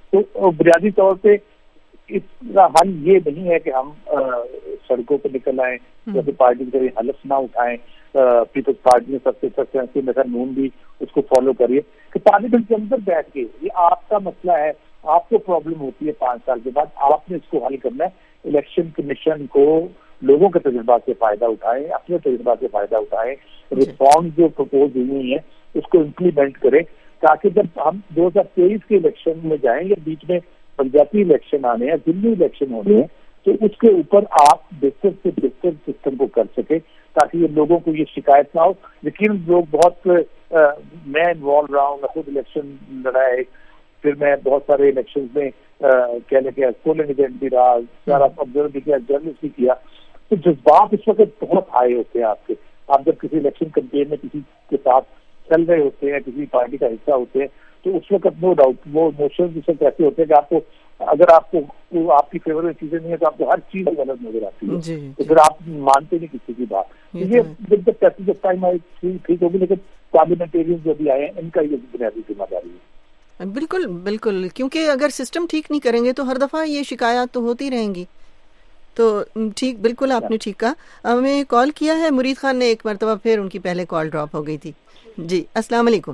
تو بنیادی طور پہ اس کا حل یہ نہیں ہے کہ ہم سڑکوں پہ نکل آئیں جیسے پارٹی کی طرح حلف نہ اٹھائیں. پیپلز پارٹی میں سب سے سکتے ہیں میرا نون بھی اس کو فالو کریے کہ پارلیمنٹ کے اندر بیٹھ کے یہ آپ کا مسئلہ ہے, آپ کو پرابلم ہوتی ہے پانچ سال کے بعد, آپ نے اس کو حل کرنا ہے. الیکشن کمیشن کو لوگوں کے تجربات سے فائدہ اٹھائیں, اپنے تجربات سے فائدہ اٹھائیں, ریفارم جو پرپوز ہوئی ہیں اس کو امپلیمنٹ کریں تاکہ جب ہم دو ہزار تیئیس کے الیکشن میں جائیں یا بیچ میں پنجابی الیکشن آنے ہیں, دلی الیکشن ہونے ہیں, تو اس کے اوپر آپ بہتر سے بہتر سسٹم کو کر سکیں تاکہ یہ لوگوں کو یہ شکایت نہ ہو. لیکن لوگ بہت میں انوالو رہا ہوں, میں خود الیکشن لڑا ہے, پھر میں بہت سارے الیکشن میں کہہ لیں کہ پولنگ ایجنٹ بھی رہا, سارا آبزرو بھی کیا, جرنلسٹ بھی کیا, تو جذبات اس وقت بہت ہائی ہوتے ہیں آپ کے. آپ جب کسی الیکشن کمپین میں کسی کے ساتھ چل رہے ہوتے ہیں, کسی پارٹی کا حصہ ہوتے ہیں, تو اس وقت نو ڈاؤٹ وہ ایموشنز اس وقت ایسے ہوتے ہیں کہ آپ کو اگر آپ کو آپ کی فیور میں چیزیں نہیں ہے تو آپ کو ہر چیز غلط نظر آتی ہے, تو پھر آپ مانتے نہیں کسی کی بات. یہ جب تک پیسے جب ٹائم آئے ٹھیک ہوگی, لیکن پارلیمنٹیرین جو بھی آئے ہیں ان کا یہ بنیادی ذمہ داری ہے. بالکل بالکل, کیونکہ اگر سسٹم ٹھیک نہیں کریں گے تو ہر دفعہ یہ شکایات تو ہوتی رہیں گی. تو ٹھیک, بالکل آپ نے ٹھیک کہا. ہمیں کال کیا ہے مرید خان نے ایک مرتبہ, پھر ان کی پہلے کال ڈراپ ہو گئی تھی. جی السلام علیکم.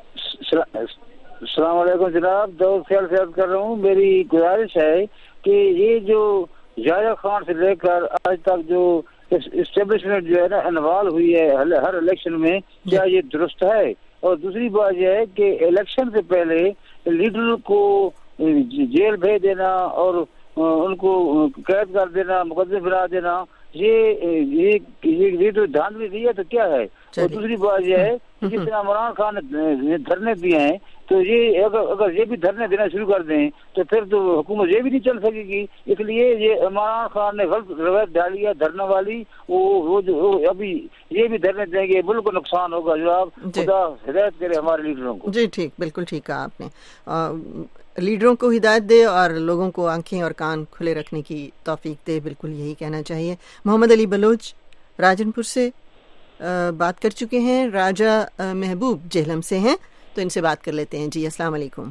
السلام علیکم جناب, دو خیال سے عرض کر رہا ہوں. میری گزارش ہے کہ یہ جو ضیاء خان سے لے کر آج تک جو اسٹیبلشمنٹ جو ہے نا انوالو ہوئی ہے ہر الیکشن میں, کیا یہ درست ہے؟ اور دوسری بات یہ ہے کہ الیکشن سے پہلے لیڈر کو جیل بھیج دینا اور ان کو قید کر دینا, مقدمے بنا دینا, یہ یہ تو دھاندلی دی ہے تو کیا ہے؟ اور دوسری بات یہ ہے کہ جس طرح عمران خان نے دھرنے دیے ہیں, تو یہ اگر اگر یہ بھی دھرنے دینا شروع کر دیں تو پھر تو حکومت یہ بھی نہیں چل سکے گی. اس لیے یہ عمران خان نے غلط روایت ڈالی ہے دھرنا والی, وہ جو ابھی یہ بھی دھرنے دیں گے ملک کو نقصان ہوگا. جو آپ خدا ہدایت کرے ہمارے لیڈروں کو. جی ٹھیک, بالکل ٹھیک کہا آپ نے. لیڈروں کو ہدایت دے اور لوگوں کو آنکھیں اور کان کھلے رکھنے کی توفیق دے, بالکل یہی کہنا چاہیے. محمد علی بلوچ راجن پور سے بات کر چکے ہیں, راجہ محبوب جہلم سے ہیں, تو ان سے بات کر لیتے ہیں. جی السلام علیکم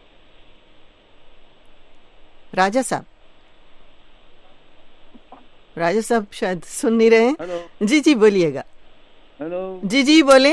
راجہ صاحب. راجہ صاحب شاید سن نہیں رہے ہیں. جی جی بولیے گا. ہیلو جی جی بولیں.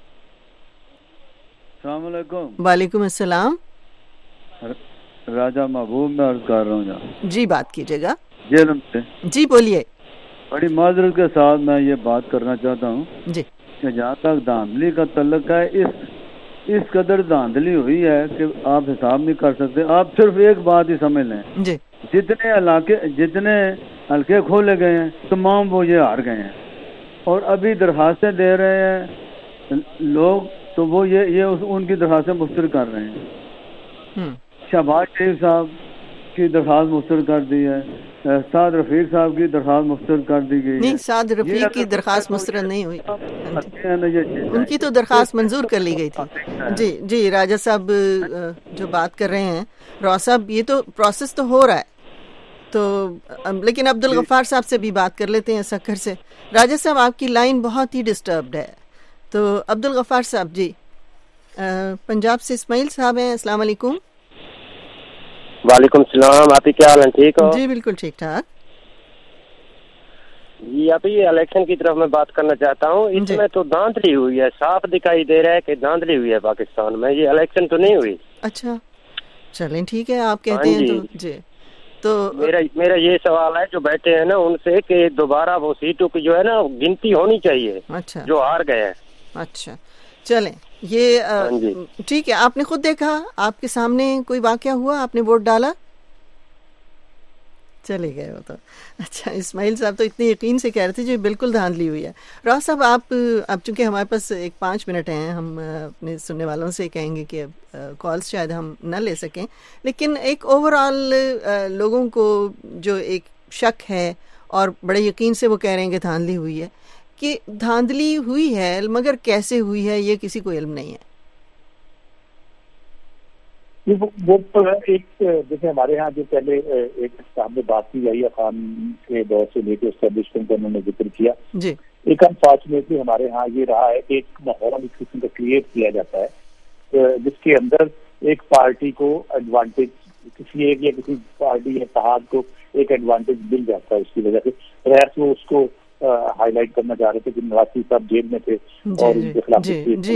السلام علیکم. وعلیکم السلام. راجہ محبوب میں عرض کر رہا ہوں. جی بات کیجیے گا. جہلم سے. جی بولیے. بڑی معذرت کے ساتھ میں یہ بات کرنا چاہتا ہوں جی کہ جہاں تک دھاندلی کا تعلق ہے, اس اس قدر دھاندلی ہوئی ہے کہ آپ حساب نہیں کر سکتے. آپ صرف ایک بات ہی سمجھ لیں, جی جتنے علاقے جتنے حلقے کھولے گئے ہیں تمام وہ یہ ہار گئے ہیں, اور ابھی درخواستیں دے رہے ہیں لوگ, تو وہ یہ یہ ان کی درخواستیں مسترد کر رہے ہیں. شہباز شریف صاحب کی درخواست مسترد کر دی ہے, سعد رفیق صاحب کی درخواست مسترد کر دی گئی. نہیں, سعد رفیق کی درخواست مسترد نہیں ہوئی, ان کی تو درخواست منظور کر لی گئی تھی. جی جی راجہ صاحب جو بات کر رہے ہیں, راؤ صاحب, یہ تو پروسیس تو ہو رہا ہے, تو لیکن عبد الغفار صاحب سے بھی بات کر لیتے ہیں سکھر سے. راجہ صاحب آپ کی لائن بہت ہی ڈسٹربڈ ہے, تو عبد الغفار صاحب جی پنجاب سے اسماعیل صاحب ہیں. السلام علیکم. وعلیکم السلام. آپ ہی کیا حال ہیں, ٹھیک ہو؟ جی بالکل ٹھیک ٹھاک. جی آپ ہی الیکشن کی طرف میں بات کرنا چاہتا ہوں. اس میں تو دھاندلی ہوئی ہے, صاف دکھائی دے رہا ہے کہ دھاندلی ہوئی ہے پاکستان میں, یہ الیکشن تو نہیں ہوئی. اچھا چلیں ٹھیک ہے, آپ کہتے ہیں تو جی. تو میرا میرا یہ سوال ہے جو بیٹھے ہیں نا ان سے کہ دوبارہ وہ سیٹوں کی جو ہے نا گنتی ہونی چاہیے, اچھا جو ہار گئے ہیں. اچھا چلیں, یہ ٹھیک ہے. آپ نے خود دیکھا, آپ کے سامنے کوئی واقعہ ہوا, آپ نے ووٹ ڈالا, چلے گئے وہ تو. اچھا اسماعیل صاحب تو اتنے یقین سے کہہ رہے تھے جو بالکل دھاندلی ہوئی ہے. راؤ صاحب آپ اب چونکہ ہمارے پاس ایک پانچ منٹ ہیں, ہم اپنے سننے والوں سے کہیں گے کہ کالز شاید ہم نہ لے سکیں, لیکن ایک اوور آل لوگوں کو جو ایک شک ہے اور بڑے یقین سے وہ کہہ رہے ہیں کہ دھاندلی ہوئی ہے, کہ دھاندلی ہوئی ہے مگر کیسے ہوئی ہے یہ کسی کو علم نہیں ہے. وہ ایک جیسے ہمارے ہاں جو پہلے ایک سامنے بات کی جائی خان کے دور سے لے کے اسٹیبلشمنٹ کا انہوں نے ذکر کیا, جی ایک انفارچونیٹلی ہمارے ہاں یہ رہا ہے کہ ایک ماحول اس قسم کا کریٹ کیا جاتا ہے جس کے اندر ایک پارٹی کو ایڈوانٹیج کسی ایک یا کسی پارٹی یا اتحاد کو ایک ایڈوانٹیج مل جاتا ہے اس کی وجہ سے. پرہیپس وہ اس کو ہائی لائٹ کرنا چاہ رہے تھے کہ نواز شریف صاحب جیل میں تھے اور ان کے خلاف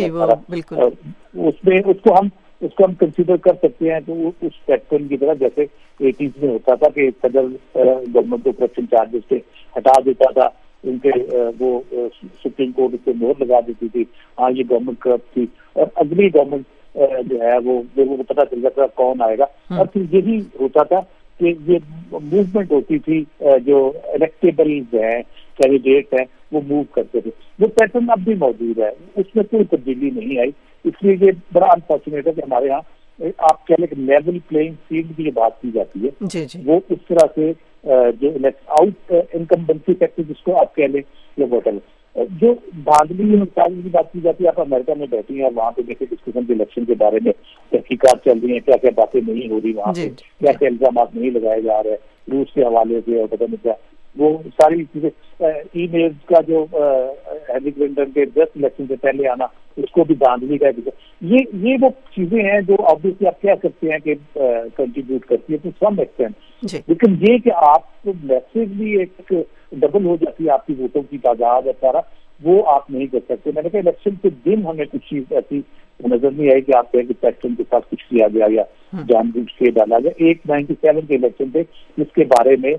اس میں اس کو ہم اس کو ہم کنسیڈر کر سکتے ہیں. تو اس پیٹرن کی طرح جیسے ایٹیز میں ہوتا تھا کہ صدر گورنمنٹ کو کرپشن چارجز سے ہٹا دیتا تھا, ان کے وہ سپریم کورٹ اس پہ مہر لگا دیتی تھی, ہاں یہ گورنمنٹ کرپٹ تھی, اور اگلی گورنمنٹ جو ہے وہ لوگوں کو پتا چل جاتا کون آئے گا. اور پھر یہی ہوتا تھا کہ یہ موومنٹ ہوتی تھی, جو الیکٹیبل ہیں کینڈیڈیٹ ہیں وہ موو کرتے تھے. وہ پیٹرن اب بھی موجود ہے, اس میں کوئی تبدیلی نہیں آئی. اس لیے یہ بڑا انفارچونیٹ ہے کہ ہمارے یہاں آپ کہہ لیں کہ لیول پلئنگ فیلڈ کی جو بات کی جاتی ہے جی جی. وہ اس طرح سے جو آؤٹ انکمبنسی فیکٹر جس کو آپ کہہ لیں یا ووٹر, جو دھاندلی اور کی بات کی جاتی ہے. آپ امریکہ میں بیٹھی ہیں اور وہاں پہ دیکھیں ڈسکشن کے الیکشن کے بارے میں تحقیقات چل رہی ہیں, کیا کیا باتیں نہیں ہو رہی وہاں پہ, کیا کیا الزامات نہیں لگائے جا رہے ہیں روس کے حوالے سے اور پتہ نہیں کیا. وہ ساری چیزیں ای میل کا جو ہیلری کلنٹن کے دس الیکشن سے پہلے آنا, اس کو بھی دھاندلی کا یہ یہ وہ چیزیں ہیں جو آبویسلی آپ کہہ سکتے ہیں کہ کنٹریبیوٹ کرتی ہے ٹو سم ایکسٹینٹ. لیکن یہ کہ آپ میسجلی ایک ڈبل ہو جاتی ہے آپ کی ووٹوں کی تعداد اور سارا, وہ آپ نہیں کر سکتے. میں نے کہا الیکشن کے دن ہمیں کچھ چیز ایسی نظر نہیں آئی کہ آپ کہیں کہ پیٹرن کے ساتھ کچھ کیا گیا یا جان بوجھ کے ڈالا گیا. ایک نائنٹی سیون کے الیکشن تھے جس کے بارے میں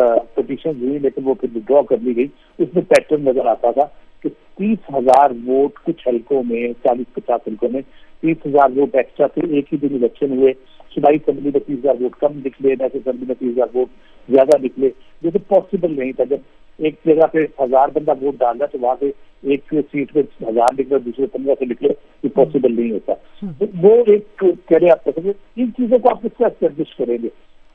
پٹیشن ہوئی لیکن وہ پھر ودرا کر لی گئی. اس میں پیٹرن نظر آتا تھا کہ تیس ہزار ووٹ کچھ حلقوں میں, چالیس پچاس حلقوں میں تیس ہزار ووٹ ایکسٹرا تھے. ایک ہی دن الیکشن ہوئے, صوبائی اسمبلی میں تیس ہزار ووٹ کم نکلے, نیشنل اسمبلی میں تیس ہزار ووٹ زیادہ نکلے, جو کہ پاسبل نہیں تھا. جب ایک جگہ پہ ہزار بندہ ووٹ ڈال رہا تو وہاں سے ایک سیٹ پہ ہزار نکلے, دوسرے پندرہ سے نکلے, یہ پاسبل نہیں ہوتا. وہ ایک کہہ رہے آپ کہتے ہیں ان چیزوں کو آپ کس طرح اسٹیبلش کریں گے.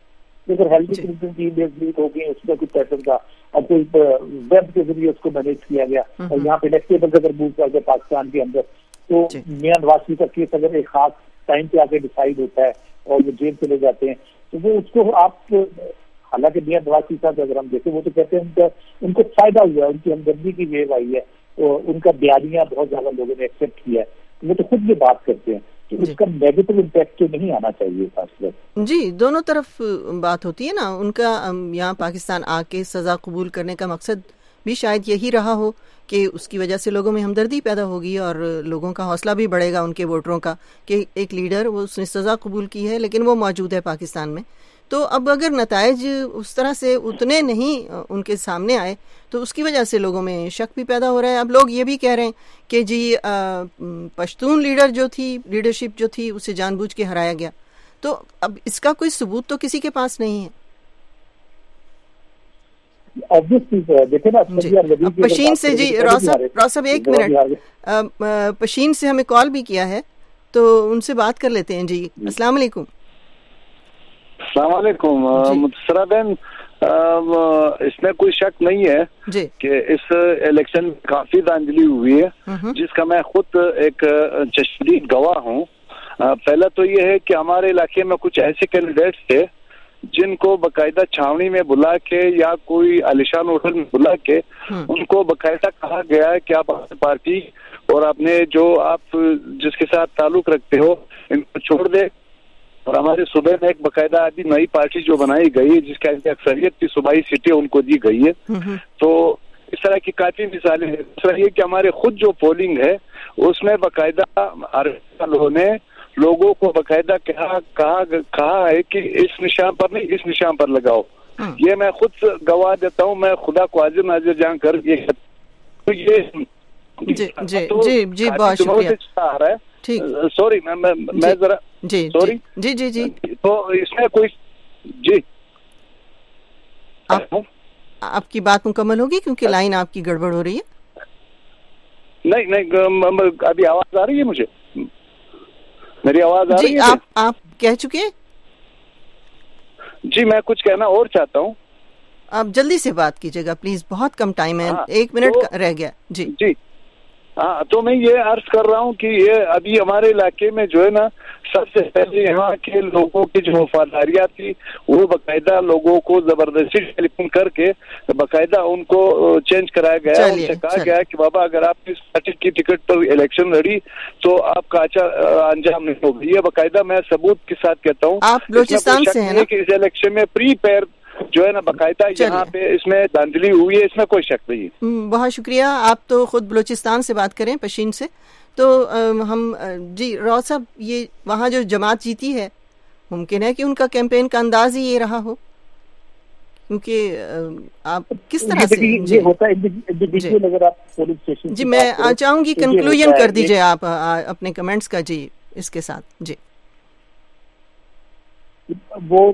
اگر ہیلری کلنٹن کی ایمیل لیک ہو گئی, اس میں کوئی پیٹرن کا اور کوئی ویب کے ذریعے اس کو مینیج کیا گیا, اور یہاں پہ الیکٹیبل اگر موو کر کے پاکستان کے اندر, تو میاں نواز شریف کا کیس اگر ایک خاص ٹائم پہ آ کے ڈیسائیڈ ہوتا ہے اور وہ جیل چلے جاتے ہیں, تو وہ اس کو آپ, حالانکہ میاں نواز شریف صاحب اگر ہم دیکھیں وہ تو کہتے ہیں ان کا ان کو فائدہ ہوا ہے, ان کی ہمدردی کی ویو آئی ہے, اور ان کا بیانیہ بہت زیادہ لوگوں نے ایکسیپٹ کیا ہے. وہ تو خود یہ بات کرتے ہیں کہ اس کا نیگیٹو امپیکٹ تو نہیں آنا چاہیے. خاص جی, دونوں طرف بات ہوتی ہے نا. ان کا یہاں پاکستان آ کے سزا قبول کرنے کا مقصد بھی شاید یہی رہا ہو کہ اس کی وجہ سے لوگوں میں ہمدردی پیدا ہوگی اور لوگوں کا حوصلہ بھی بڑھے گا, ان کے ووٹروں کا, کہ ایک لیڈر وہ اس نے سزا قبول کی ہے لیکن وہ موجود ہے پاکستان میں. تو اب اگر نتائج اس طرح سے اتنے نہیں ان کے سامنے آئے تو اس کی وجہ سے لوگوں میں شک بھی پیدا ہو رہا ہے. اب لوگ یہ بھی کہہ رہے ہیں کہ جی پشتون لیڈر جو تھی, لیڈرشپ جو تھی, اسے جان بوجھ کے ہرایا گیا. تو اب اس کا کوئی ثبوت تو کسی کے پاس نہیں ہے. پشین سے, جی راو صاحب ایک منٹ, پشین سے ہمیں کال بھی کیا ہے تو ان سے بات کر لیتے ہیں. جی السلام علیکم. السلام علیکم متصرہ بہن, اس میں کوئی شک نہیں ہے کہ اس الیکشن میں کافی دھاندلی ہوئی ہے جس کا میں خود ایک چشمدید گواہ ہوں. پہلا تو یہ ہے کہ ہمارے علاقے میں کچھ ایسے کینڈیڈیٹس تھے جن کو باقاعدہ چھاونی میں بلا کے یا کوئی عالیشان ہوٹل میں بلا کے ان کو باقاعدہ کہا گیا ہے کہ آپ پارٹی اور اپنے جو آپ جس کے ساتھ تعلق رکھتے ہو ان کو چھوڑ دے. اور ہمارے صوبے میں ایک باقاعدہ ابھی نئی پارٹی جو بنائی گئی ہے جس کی اکثریت کی صوبائی سیٹیں ان کو دی گئی ہے. تو اس طرح کی کافی مثالیں ہیں. دوسرا یہ کہ ہمارے خود جو پولنگ ہے اس میں باقاعدہ لوگوں نے لوگوں کو باقاعدہ کہا کہا کہا ہے کہ اس نشان پر نہیں اس نشان پر لگاؤ. یہ میں خود گواہ دیتا ہوں, میں خدا کو حاضر ناظر جان کر یہ جی جی جی جی بہت شکریہ. سوری میں ذرا سوری جی جی جی تو اس میں کوئی جی آپ کی بات مکمل ہوگی کیونکہ لائن آپ کی گڑبڑ ہو رہی ہے. نہیں نہیں ابھی آواز آ رہی ہے مجھے, میری آواز آ رہی ہے. آپ آپ کہہ چکے. جی میں کچھ کہنا اور چاہتا ہوں. آپ جلدی سے بات کیجیے گا پلیز, بہت کم ٹائم ہے, ایک منٹ رہ گیا. جی جی ہاں, تو میں یہ عرض کر رہا ہوں کہ یہ ابھی ہمارے علاقے میں جو ہے نا سب سے پہلے یہاں کے لوگوں کی جو وفاداریاں تھی وہ باقاعدہ لوگوں کو زبردستی ٹیلی فون کر کے باقاعدہ ان کو چینج کرایا گیا. ان سے کہا گیا کہ بابا اگر آپ اس پارٹی کی ٹکٹ پر الیکشن لڑی تو آپ کا اچھا انجام نہیں ہوگا. یہ باقاعدہ میں ثبوت کے ساتھ کہتا ہوں. آپ بلوچستان سے ہیں کہ اس الیکشن میں پری پیر جو ہے نا باقاعدہ یہاں پہ اس میں دھاندلی ہوئی ہے, اس میں کوئی شک نہیں. بہت شکریہ. آپ تو خود بلوچستان سے بات کریں, پشین سے, تو ہم جی راؤ صاحب, یہ وہاں جو جماعت جیتی ہے ممکن ہے کہ ان کا کیمپین کا انداز ہی یہ رہا ہو, کیونکہ آپ کس طرح سے یہ ہوتا ہے اگر آپ پولیس اسٹیشن. جی میں چاہوں گی کنکلوژن کر دیجئے آپ اپنے کمنٹس کا جی اس کے ساتھ. جی وہ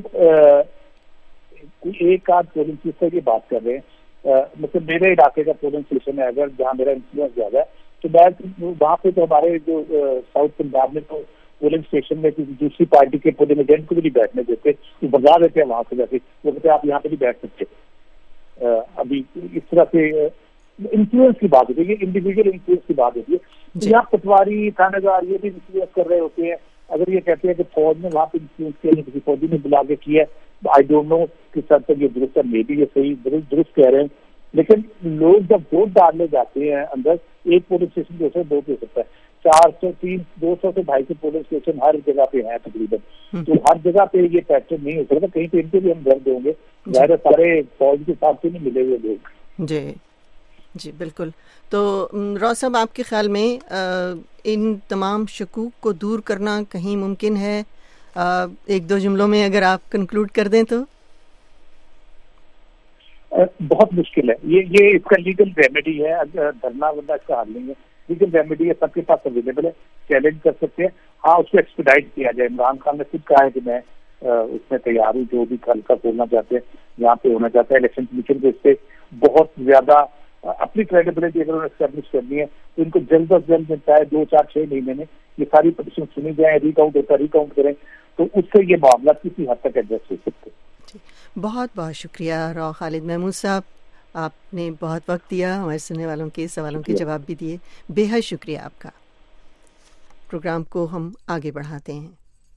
ایک آدھ پولنگ اسٹیشن کی بات کر رہے ہیں, مطلب میرے علاقے کا پولنگ اسٹیشن ہے اگر جہاں میرا انفلوئنس زیادہ ہے تو میں وہاں پہ تو ہمارے جو ساؤتھ پنجاب میں تو پولنگ اسٹیشن میں دوسری پارٹی کے پولنگ ایجنٹ کو بھی نہیں بیٹھنے دیتے, وہ بگا دیتے ہیں وہاں سے جا کے, وہ کہتے ہیں آپ یہاں پہ نہیں بیٹھ سکتے. ابھی اس طرح سے انفلوئنس کی بات ہوتی ہے, یہ انڈیویجل انفلوئنس کی بات ہوتی ہے. یہاں پٹواری تھانے دار یہ بھی انفلوئنس کر رہے ہوتے ہیں. اگر یہ کہتے ہیں کہ فوج نے وہاں پہ انفلوئنس کیا, کسی فوجی نے بلا کے کیا, آئی ڈونٹ نو کس حد تک یہ درست ہے, مے بی یہ صحیح درست درست کہہ رہے ہیں. لیکن لوگ جب ووٹ ڈالنے جاتے ہیں اندر, ایک پولنگ اسٹیشن جو ہے دو پہ ہو سکتا ہے, چار سو تین دو سو سے ڈھائی سو پولنگ اسٹیشن ہر جگہ پہ ہیں تقریباً, تو ہر جگہ پہ یہ پیٹرن نہیں ہو سکتا. کہیں پہ ان کے بھی ہم درد ہوں گے, ظاہر سارے فوج کے ساتھ سے نہیں ملے ہوئے لوگ. جی جی بالکل. تو راؤ صاحب آپ کے خیال میں ان تمام شکوک کو دور کرنا کہیں ممکن ہے؟ ایک دو جملوں میں اگر آپ کنکلوڈ کر دیں تو. بہت مشکل ہے یہ یہ اس کا لیگل ریمیڈی ہے, اگر دھرنا بندہ اس کا حل نہیں ہے, لیگل ریمیڈی ہے, سب کے پاس اویلیبل ہے, چیلنج کر سکتے ہیں. ہاں اس کو ایکسپیڈائٹ کیا جائے. عمران خان نے خود کہا ہے کہ میں اس میں تیار ہوں, جو بھی ہلکا کھولنا چاہتے ہیں یہاں پہ ہونا چاہتا ہے. الیکشن کمیشن کو اس سے بہت زیادہ اپنی کریڈیبلٹی اگر انہوں نے اسٹیبلش کرنی ہے تو ان کو جلد از جلد ملتا ہے دو چار چھ مہینے میں یہ ساری پٹیشن سنی جائیں, ریکاؤنٹ ہوتا ہے ریکاؤنٹ کریں, تو اس سے یہ معاملہ کسی حد تک ایڈجسٹ ہو سکتے ہیں. بہت بہت شکریہ راؤ خالد محمود صاحب, آپ نے بہت وقت دیا, ہمارے سننے والوں کے سوالوں کے جواب بھی دیے. بے حد شکریہ آپ کا. پروگرام کو ہم آگے بڑھاتے ہیں.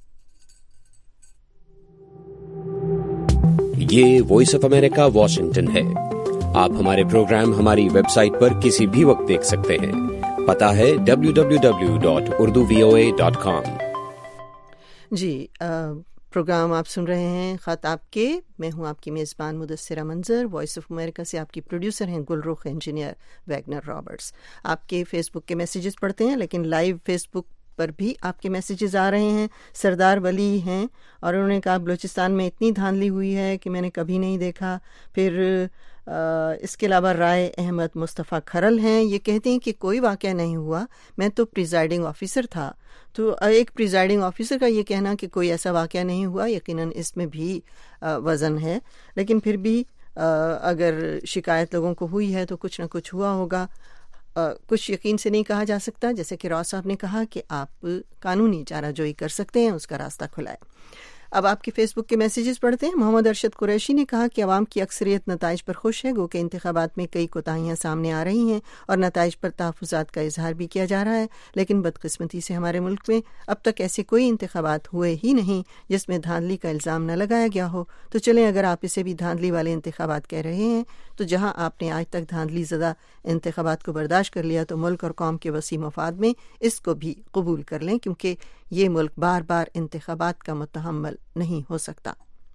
یہ وائس آف امریکہ واشنگٹن ہے. آپ ہمارے پروگرام ہماری ویب سائٹ پر کسی بھی وقت دیکھ سکتے ہیں. پتہ ہے W W W dot Urdu V O A dot com. جی پروگرام آپ سن رہے ہیں خط آپ کے. میں ہوں آپ کی میزبان مدثرہ منظر. وائس آف امریکہ سے آپ کی پروڈیوسر ہیں گل رخ, انجینئر ویگنر رابرٹس. آپ کے فیس بک کے میسیجز پڑھتے ہیں, لیکن لائیو فیس بک پر بھی آپ کے میسیجز آ رہے ہیں. سردار ولی ہیں اور انہوں نے کہا بلوچستان میں اتنی دھاندلی ہوئی ہے کہ میں نے کبھی نہیں دیکھا. پھر اس کے علاوہ رائے احمد مصطفیٰ کھرل ہیں, یہ کہتے ہیں کہ کوئی واقعہ نہیں ہوا, میں تو پریزائڈنگ آفیسر تھا. تو ایک پریزائڈنگ آفیسر کا یہ کہنا کہ کوئی ایسا واقعہ نہیں ہوا, یقیناً اس میں بھی وزن ہے. لیکن پھر بھی اگر شکایت لوگوں کو ہوئی ہے تو کچھ نہ کچھ ہوا ہوگا. کچھ یقین سے نہیں کہا جا سکتا. جیسے کہ راؤ صاحب نے کہا کہ آپ قانونی چارہ جوئی کر سکتے ہیں, اس کا راستہ کھلا ہے. اب آپ کے فیس بک کے میسیجز پڑھتے ہیں. محمد ارشد قریشی نے کہا کہ عوام کی اکثریت نتائج پر خوش ہے, گو کہ انتخابات میں کئی کوتاہیاں سامنے آ رہی ہیں اور نتائج پر تحفظات کا اظہار بھی کیا جا رہا ہے, لیکن بدقسمتی سے ہمارے ملک میں اب تک ایسے کوئی انتخابات ہوئے ہی نہیں جس میں دھاندلی کا الزام نہ لگایا گیا ہو. تو چلیں, اگر آپ اسے بھی دھاندلی والے انتخابات کہہ رہے ہیں تو جہاں آپ نے آج تک دھاندلی زدہ انتخابات کو برداشت کر لیا تو ملک اور قوم کے وسیع مفاد میں اس کو بھی قبول کر لیں, کیونکہ یہ ملک بار بار انتخابات کا متحمل نہیں ہو سکتا.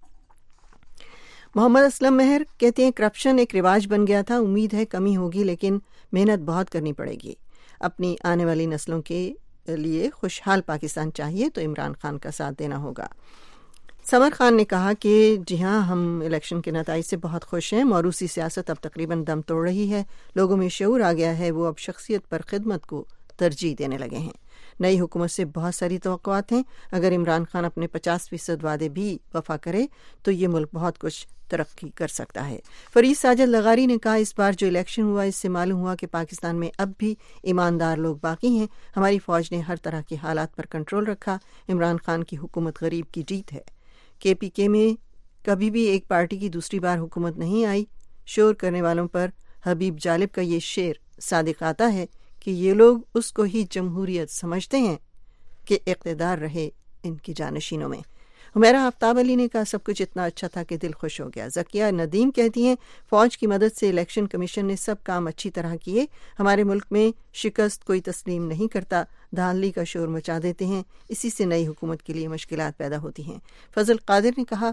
محمد اسلم مہر کہتے ہیں کرپشن ایک رواج بن گیا تھا, امید ہے کمی ہوگی لیکن محنت بہت کرنی پڑے گی. اپنی آنے والی نسلوں کے لیے خوشحال پاکستان چاہیے تو عمران خان کا ساتھ دینا ہوگا. سمر خان نے کہا کہ جی ہاں, ہم الیکشن کے نتائج سے بہت خوش ہیں. موروثی سیاست اب تقریباً دم توڑ رہی ہے, لوگوں میں شعور آ گیا ہے, وہ اب شخصیت پر خدمت کو ترجیح دینے لگے ہیں. نئی حکومت سے بہت ساری توقعات ہیں. اگر عمران خان اپنے پچاس فیصد وعدے بھی وفا کرے تو یہ ملک بہت کچھ ترقی کر سکتا ہے. فرید ساجد لغاری نے کہا اس بار جو الیکشن ہوا اس سے معلوم ہوا کہ پاکستان میں اب بھی ایماندار لوگ باقی ہیں. ہماری فوج نے ہر طرح کے حالات پر کنٹرول رکھا. عمران خان کی حکومت غریب کی جیت ہے. کے پی کے میں کبھی بھی ایک پارٹی کی دوسری بار حکومت نہیں آئی. شور کرنے والوں پر حبیب جالب کا یہ شعر صادق آتا ہے کہ یہ لوگ اس کو ہی جمہوریت سمجھتے ہیں کہ اقتدار رہے ان کی جانشینوں میں۔ حمیرہ آفتاب علی نے کہا سب کچھ اتنا اچھا تھا کہ دل خوش ہو گیا۔ ذکیہ ندیم کہتی ہیں فوج کی مدد سے الیکشن کمیشن نے سب کام اچھی طرح کیے، ہمارے ملک میں شکست کوئی تسلیم نہیں کرتا، دھاندلی کا شور مچا دیتے ہیں، اسی سے نئی حکومت کے لیے مشکلات پیدا ہوتی ہیں۔ فضل قادر نے کہا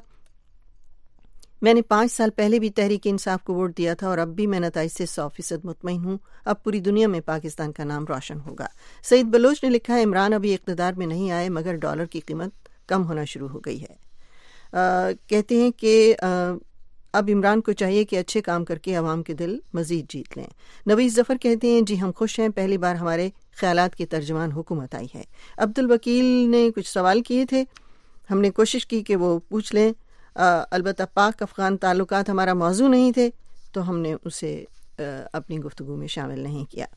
میں نے پانچ سال پہلے بھی تحریک انصاف کو ووٹ دیا تھا اور اب بھی میں نتائج سے سو فیصد مطمئن ہوں، اب پوری دنیا میں پاکستان کا نام روشن ہوگا۔ سعید بلوچ نے لکھا ہے عمران ابھی اقتدار میں نہیں آئے مگر ڈالر کی قیمت کم ہونا شروع ہو گئی ہے۔ آ, کہتے ہیں کہ آ, اب عمران کو چاہیے کہ اچھے کام کر کے عوام کے دل مزید جیت لیں۔ نویز ظفر کہتے ہیں جی ہم خوش ہیں، پہلی بار ہمارے خیالات کے ترجمان حکومت آئی ہے۔ عبد الوکیل نے کچھ سوال کیے تھے، ہم نے کوشش کی کہ وہ پوچھ لیں، آ, البتہ پاک افغان تعلقات ہمارا موضوع نہیں تھے تو ہم نے اسے آ, اپنی گفتگو میں شامل نہیں کیا۔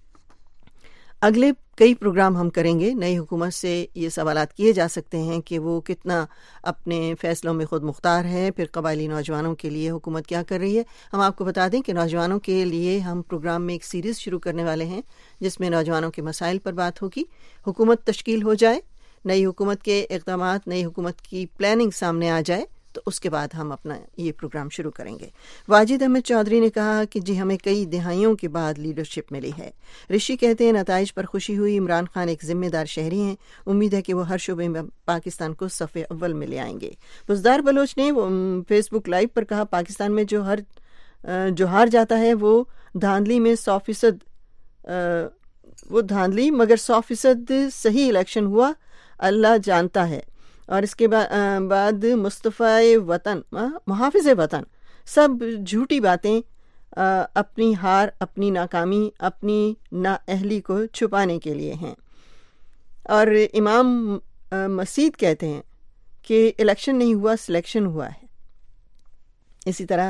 اگلے کئی پروگرام ہم کریں گے۔ نئی حکومت سے یہ سوالات کیے جا سکتے ہیں کہ وہ کتنا اپنے فیصلوں میں خود مختار ہے، پھر قبائلی نوجوانوں کے لیے حکومت کیا کر رہی ہے۔ ہم آپ کو بتا دیں کہ نوجوانوں کے لیے ہم پروگرام میں ایک سیریز شروع کرنے والے ہیں جس میں نوجوانوں کے مسائل پر بات ہوگی۔ حکومت تشکیل ہو جائے، نئی حکومت کے اقدامات، نئی حکومت کی پلاننگ سامنے آ جائے تو اس کے بعد ہم اپنا یہ پروگرام شروع کریں گے۔ واجد احمد چودھری نے کہا کہ جی ہمیں کئی دہائیوں کے بعد لیڈرشپ ملی ہے۔ رشی کہتے ہیں نتائج پر خوشی ہوئی، عمران خان ایک ذمہ دار شہری ہیں، امید ہے کہ وہ ہر شعبے میں پاکستان کو صف اول میں لے آئیں گے۔ بزدار بلوچ نے فیس بک لائیو پر کہا پاکستان میں جو ہر جو ہار جاتا ہے وہ دھاندلی میں سو فیصد وہ دھاندلی مگر سو فیصد صحیح الیکشن ہوا، اللہ جانتا ہے۔ اور اس کے بعد مصطفی وطن محافظ وطن سب جھوٹی باتیں اپنی ہار، اپنی ناکامی، اپنی نااہلی کو چھپانے کے لیے ہیں۔ اور امام مسعود کہتے ہیں کہ الیکشن نہیں ہوا، سلیکشن ہوا ہے۔ اسی طرح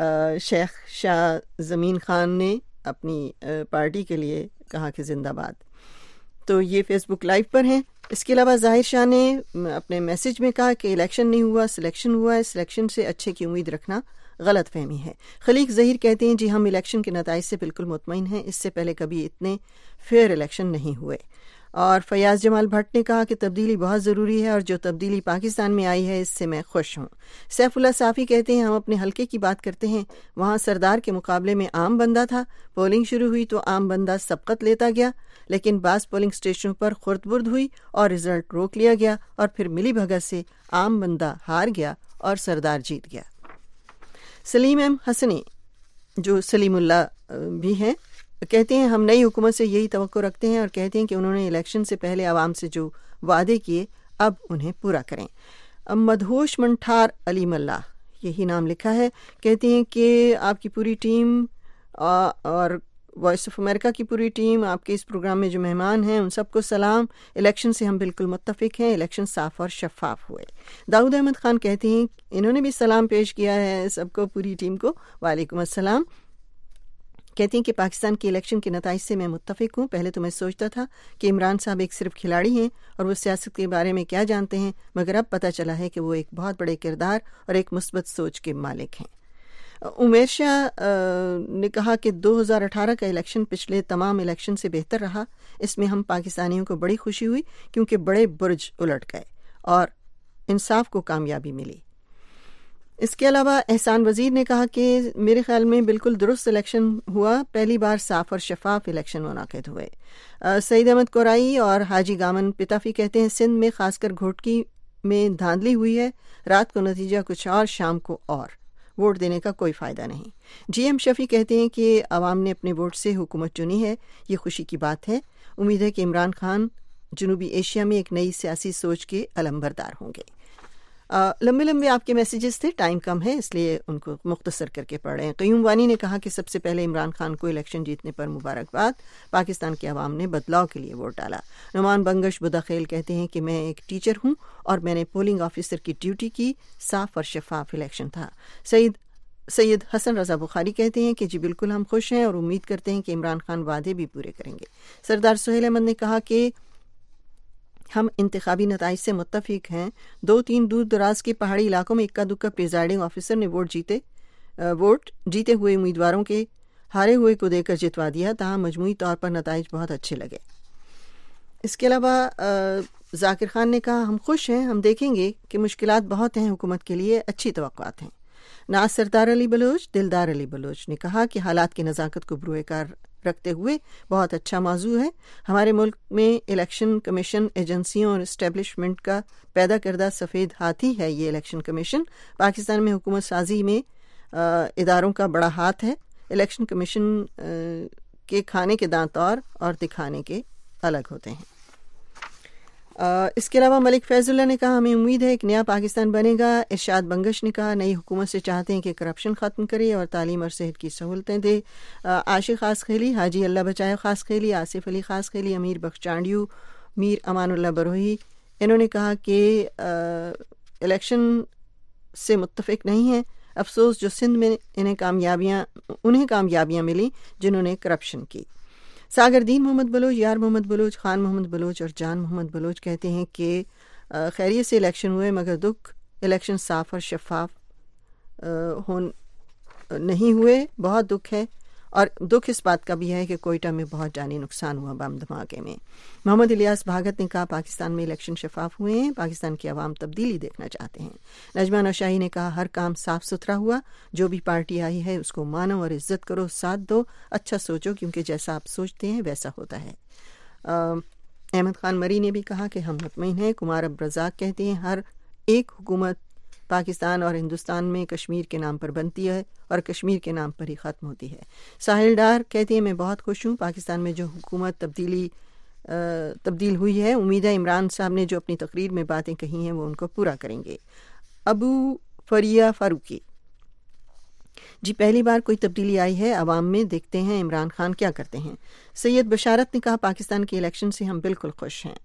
شیخ شاہ زمین خان نے اپنی پارٹی کے لیے کہا کہ زندہ باد۔ تو یہ فیس بک لائیو پر ہیں۔ اس کے علاوہ ظاہر شاہ نے اپنے میسج میں کہا کہ الیکشن نہیں ہوا، سلیکشن ہوا ہے، سلیکشن سے اچھے کی امید رکھنا غلط فہمی ہے۔ خلیق ظہیر کہتے ہیں جی ہم الیکشن کے نتائج سے بالکل مطمئن ہیں، اس سے پہلے کبھی اتنے فیئر الیکشن نہیں ہوئے۔ اور فیاض جمال بھٹ نے کہا کہ تبدیلی بہت ضروری ہے اور جو تبدیلی پاکستان میں آئی ہے اس سے میں خوش ہوں۔ سیف اللہ صافی کہتے ہیں ہم اپنے حلقے کی بات کرتے ہیں، وہاں سردار کے مقابلے میں عام بندہ تھا، پولنگ شروع ہوئی تو عام بندہ سبقت لیتا گیا، لیکن بعض پولنگ اسٹیشنوں پر خرد برد ہوئی اور رزلٹ روک لیا گیا اور پھر ملی بھگت سے عام بندہ ہار گیا اور سردار جیت گیا۔ سلیم ایم حسنی جو سلیم اللہ بھی ہیں کہتے ہیں ہم نئی حکومت سے یہی توقع رکھتے ہیں اور کہتے ہیں کہ انہوں نے الیکشن سے پہلے عوام سے جو وعدے کیے اب انہیں پورا کریں۔ مدہوش منٹھار علیم اللہ یہی نام لکھا ہے، کہتے ہیں کہ آپ کی پوری ٹیم اور وائس آف امریکہ کی پوری ٹیم، آپ کے اس پروگرام میں جو مہمان ہیں ان سب کو سلام۔ الیکشن سے ہم بالکل متفق ہیں، الیکشن صاف اور شفاف ہوئے۔ داؤد احمد خان کہتے ہیں انہوں نے بھی سلام پیش کیا ہے سب کو، پوری ٹیم کو، وعلیکم السلام۔ کہتے ہیں کہ پاکستان کے الیکشن کے نتائج سے میں متفق ہوں، پہلے تو میں سوچتا تھا کہ عمران صاحب ایک صرف کھلاڑی ہیں اور وہ سیاست کے بارے میں کیا جانتے ہیں، مگر اب پتہ چلا ہے کہ وہ ایک بہت بڑے کردار اور ایک مثبت سوچ کے مالک ہیں۔ عمیر شاہ نے کہا کہ دو ہزار اٹھارہ کا الیکشن پچھلے تمام الیکشن سے بہتر رہا، اس میں ہم پاکستانیوں کو بڑی خوشی ہوئی کیونکہ بڑے برج الٹ گئے اور انصاف کو کامیابی ملی۔ اس کے علاوہ احسان وزیر نے کہا کہ میرے خیال میں بالکل درست الیکشن ہوا، پہلی بار صاف اور شفاف الیکشن منعقد ہوئے۔ سعید احمد کورائی اور حاجی گامن پتافی کہتے ہیں سندھ میں خاص کر گھوٹکی میں دھاندلی ہوئی ہے، رات کو نتیجہ کچھ اور، شام کو اور، ووٹ دینے کا کوئی فائدہ نہیں۔ جی ایم شفیع کہتے ہیں کہ عوام نے اپنے ووٹ سے حکومت چنی ہے، یہ خوشی کی بات ہے، امید ہے کہ عمران خان جنوبی ایشیا میں ایک نئی سیاسی سوچ کے علمبردار ہوں گے۔ لمبے لمبے آپ کے میسیجز تھے، ٹائم کم ہے اس لیے ان کو مختصر کر کے پڑھ رہے ہیں۔ قیوم وانی نے کہا کہ سب سے پہلے عمران خان کو الیکشن جیتنے پر مبارکباد، پاکستان کے عوام نے بدلاؤ کے لیے ووٹ ڈالا۔ نعمان بنگش بداخیل کہتے ہیں کہ میں ایک ٹیچر ہوں اور میں نے پولنگ آفیسر کی ڈیوٹی کی، صاف اور شفاف الیکشن تھا۔ سعید سید حسن رضا بخاری کہتے ہیں کہ جی بالکل ہم خوش ہیں اور امید کرتے ہیں کہ عمران خان وعدے بھی پورے کریں گے۔ سردار سہیل احمد نے کہا کہ ہم انتخابی نتائج سے متفق ہیں، دو تین دور دراز کے پہاڑی علاقوں میں اکا دکا پریزائڈنگ آفیسر نے ووٹ جیتے ووٹ جیتے ہوئے امیدواروں کے ہارے ہوئے کو دے کر جتوا دیا، تاہم مجموعی طور پر نتائج بہت اچھے لگے۔ اس کے علاوہ ذاکر خان نے کہا ہم خوش ہیں, ہم دیکھیں گے کہ مشکلات بہت ہیں, حکومت کے لیے اچھی توقعات ہیں. ناز سردار علی بلوچ دلدار علی بلوچ نے کہا کہ حالات کی نزاکت کو بروئے کار رکھتے ہوئے بہت اچھا موضوع ہے. ہمارے ملک میں الیکشن کمیشن ایجنسیوں اور اسٹیبلشمنٹ کا پیدا کردہ سفید ہاتھی ہے. یہ الیکشن کمیشن پاکستان میں حکومت سازی میں اداروں کا بڑا ہاتھ ہے. الیکشن کمیشن کے کھانے کے دانت اور اور دکھانے کے الگ ہوتے ہیں. اس کے علاوہ ملک فیض اللہ نے کہا ہمیں امید ہے ایک نیا پاکستان بنے گا. ارشاد بنگش نے کہا نئی حکومت سے چاہتے ہیں کہ کرپشن ختم کرے اور تعلیم اور صحت کی سہولتیں دے. عاشق خاص خیلی, حاجی اللہ بچائے خاص خیلی, آصف علی خاص خیلی, امیر بخش چانڈیو, میر امان اللہ بروہی, انہوں نے کہا کہ الیکشن سے متفق نہیں ہیں. افسوس جو سندھ میں انہیں کامیابیاں انہیں کامیابیاں ملی جنہوں نے کرپشن کی. ساگر دین محمد بلوچ, یار محمد بلوچ, خان محمد بلوچ اور جان محمد بلوچ کہتے ہیں کہ خیریت سے الیکشن ہوئے مگر دکھ الیکشن صاف اور شفاف ہون نہیں ہوئے. بہت دکھ ہے اور دکھ اس بات کا بھی ہے کہ کوئٹہ میں بہت جانی نقصان ہوا بم دھماکے میں. محمد الیاس بھاگت نے کہا پاکستان میں الیکشن شفاف ہوئے ہیں, پاکستان کی عوام تبدیلی دیکھنا چاہتے ہیں. نجمہ نوشاہی نے کہا ہر کام صاف ستھرا ہوا, جو بھی پارٹی آئی ہے اس کو مانو اور عزت کرو, ساتھ دو, اچھا سوچو کیونکہ جیسا آپ سوچتے ہیں ویسا ہوتا ہے. احمد خان مری نے بھی کہا کہ ہم مطمئن ہیں. کمار عبدالرزاق کہتے ہیں ہر ایک حکومت پاکستان اور ہندوستان میں کشمیر کے نام پر بنتی ہے اور کشمیر کے نام پر ہی ختم ہوتی ہے. ساحل ڈار کہتے ہیں میں بہت خوش ہوں پاکستان میں جو حکومت تبدیلی تبدیل ہوئی ہے. امید ہے عمران صاحب نے جو اپنی تقریر میں باتیں کہی ہیں وہ ان کو پورا کریں گے. ابو فریا فاروقی جی پہلی بار کوئی تبدیلی آئی ہے عوام میں, دیکھتے ہیں عمران خان کیا کرتے ہیں. سید بشارت نے کہا پاکستان کے الیکشن سے ہم بالکل خوش ہیں.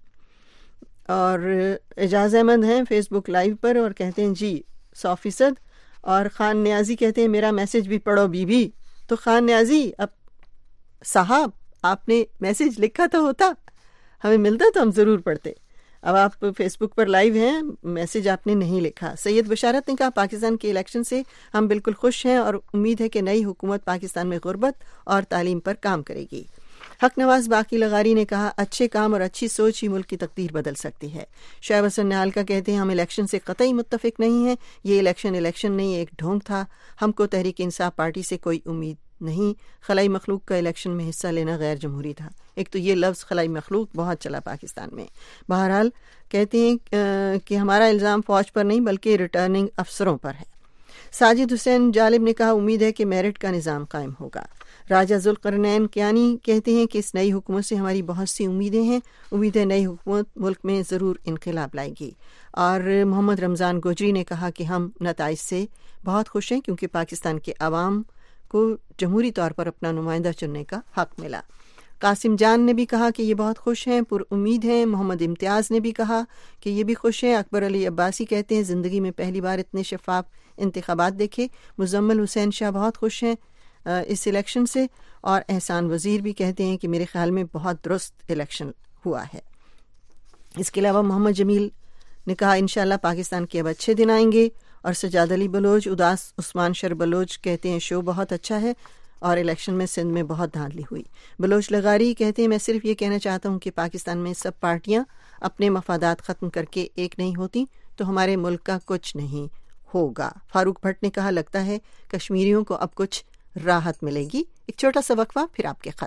اور اعجاز احمد ہیں فیس بک لائیو پر اور کہتے ہیں جی سو فیصد. اور خان نیازی کہتے ہیں میرا میسج بھی پڑھو بی بی. تو خان نیازی اب صاحب آپ نے میسج لکھا تو ہوتا, ہمیں ملتا تو ہم ضرور پڑھتے. اب آپ فیس بک پر لائیو ہیں, میسج آپ نے نہیں لکھا. سید بشارت نے کہا پاکستان کے الیکشن سے ہم بالکل خوش ہیں اور امید ہے کہ نئی حکومت پاکستان میں غربت اور تعلیم پر کام کرے گی. حق نواز باقی لغاری نے کہا اچھے کام اور اچھی سوچ ہی ملک کی تقدیر بدل سکتی ہے. شعیب حسن نہال کا کہتے ہیں ہم الیکشن سے قطعی متفق نہیں ہیں. یہ الیکشن الیکشن نہیں ایک ڈھونگ تھا. ہم کو تحریک انصاف پارٹی سے کوئی امید نہیں. خلائی مخلوق کا الیکشن میں حصہ لینا غیر جمہوری تھا. ایک تو یہ لفظ خلائی مخلوق بہت چلا پاکستان میں. بہرحال کہتے ہیں کہ ہمارا الزام فوج پر نہیں بلکہ ریٹرننگ افسروں پر ہے. ساجد حسین جالب نے کہا امید ہے کہ میرٹ کا نظام قائم ہوگا. راجہ ذوالقرنین کیانی کہتے ہیں کہ اس نئی حکومت سے ہماری بہت سی امیدیں ہیں. امید ہے نئی حکومت ملک میں ضرور انقلاب لائے گی. اور محمد رمضان گوجری نے کہا کہ ہم نتائج سے بہت خوش ہیں کیونکہ پاکستان کے عوام کو جمہوری طور پر اپنا نمائندہ چننے کا حق ملا. قاسم جان نے بھی کہا کہ یہ بہت خوش ہیں, پر امید ہیں. محمد امتیاز نے بھی کہا کہ یہ بھی خوش ہیں. اکبر علی عباسی کہتے ہیں زندگی میں پہلی بار اتنے شفاف انتخابات دیکھے. مزمل حسین شاہ بہت خوش ہیں اس الیکشن سے. اور احسان وزیر بھی کہتے ہیں کہ میرے خیال میں بہت درست الیکشن ہوا ہے. اس کے علاوہ محمد جمیل نے کہا انشاءاللہ پاکستان کے اب اچھے دن آئیں گے. اور سجاد علی بلوچ اداس عثمان شر بلوچ کہتے ہیں شو بہت اچھا ہے اور الیکشن میں سندھ میں بہت دھاندلی ہوئی. بلوچ لغاری کہتے ہیں میں صرف یہ کہنا چاہتا ہوں کہ پاکستان میں سب پارٹیاں اپنے مفادات ختم کر کے ایک نہیں ہوتی تو ہمارے ملک کا کچھ نہیں ہوگا. فاروق بھٹ نے کہا لگتا ہے کشمیریوں کو اب کچھ راحت ملے گی. ایک چھوٹا سا وقفہ پھر آپ کے خط.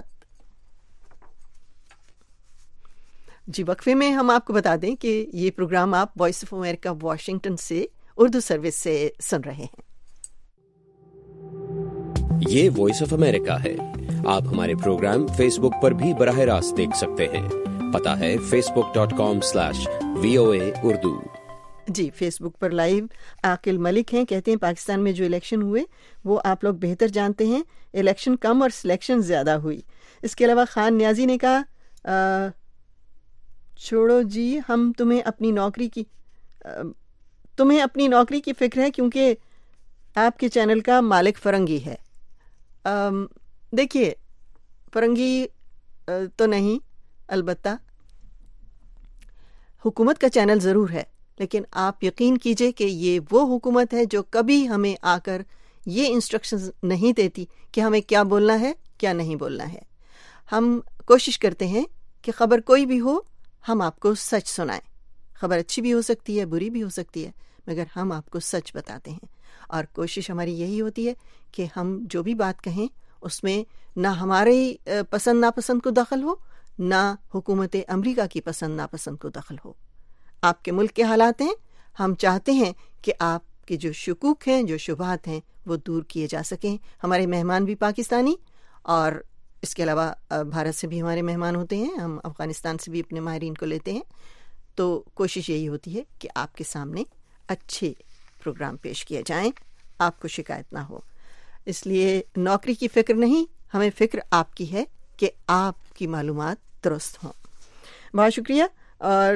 جی وقفے میں ہم آپ کو بتا دیں کہ یہ پروگرام آپ وائس آف امریکہ واشنگٹن سے اردو سروس سے سن رہے ہیں. یہ وائس آف امریکہ ہے. آپ ہمارے پروگرام فیس بک پر بھی براہ راست دیکھ سکتے ہیں. پتا ہے Facebook dot com slash V O A Urdu. جی فیس بک پر لائیو عاقل ملک ہیں, کہتے ہیں پاکستان میں جو الیکشن ہوئے وہ آپ لوگ بہتر جانتے ہیں. الیکشن کم اور سلیکشن زیادہ ہوئی. اس کے علاوہ خان نیازی نے کہا چھوڑو جی ہم تمہیں اپنی نوکری کی تمہیں اپنی نوکری کی فکر ہے کیونکہ آپ کے چینل کا مالک فرنگی ہے. دیکھیے فرنگی تو نہیں, البتہ حکومت کا چینل ضرور ہے, لیکن آپ یقین کیجئے کہ یہ وہ حکومت ہے جو کبھی ہمیں آ کر یہ انسٹرکشنز نہیں دیتی کہ ہمیں کیا بولنا ہے کیا نہیں بولنا ہے. ہم کوشش کرتے ہیں کہ خبر کوئی بھی ہو ہم آپ کو سچ سنائیں. خبر اچھی بھی ہو سکتی ہے, بری بھی ہو سکتی ہے, مگر ہم آپ کو سچ بتاتے ہیں. اور کوشش ہماری یہی ہوتی ہے کہ ہم جو بھی بات کہیں اس میں نہ ہماری پسند ناپسند کو دخل ہو, نہ حکومت امریکہ کی پسند ناپسند کو دخل ہو. آپ کے ملک کے حالات ہیں, ہم چاہتے ہیں کہ آپ کے جو شکوک ہیں, جو شبہات ہیں, وہ دور کیے جا سکیں. ہمارے مہمان بھی پاکستانی اور اس کے علاوہ بھارت سے بھی ہمارے مہمان ہوتے ہیں, ہم افغانستان سے بھی اپنے ماہرین کو لیتے ہیں. تو کوشش یہی ہوتی ہے کہ آپ کے سامنے اچھے پروگرام پیش کیے جائیں, آپ کو شکایت نہ ہو. اس لیے نوکری کی فکر نہیں, ہمیں فکر آپ کی ہے کہ آپ کی معلومات درست ہوں. بہت شکریہ. اور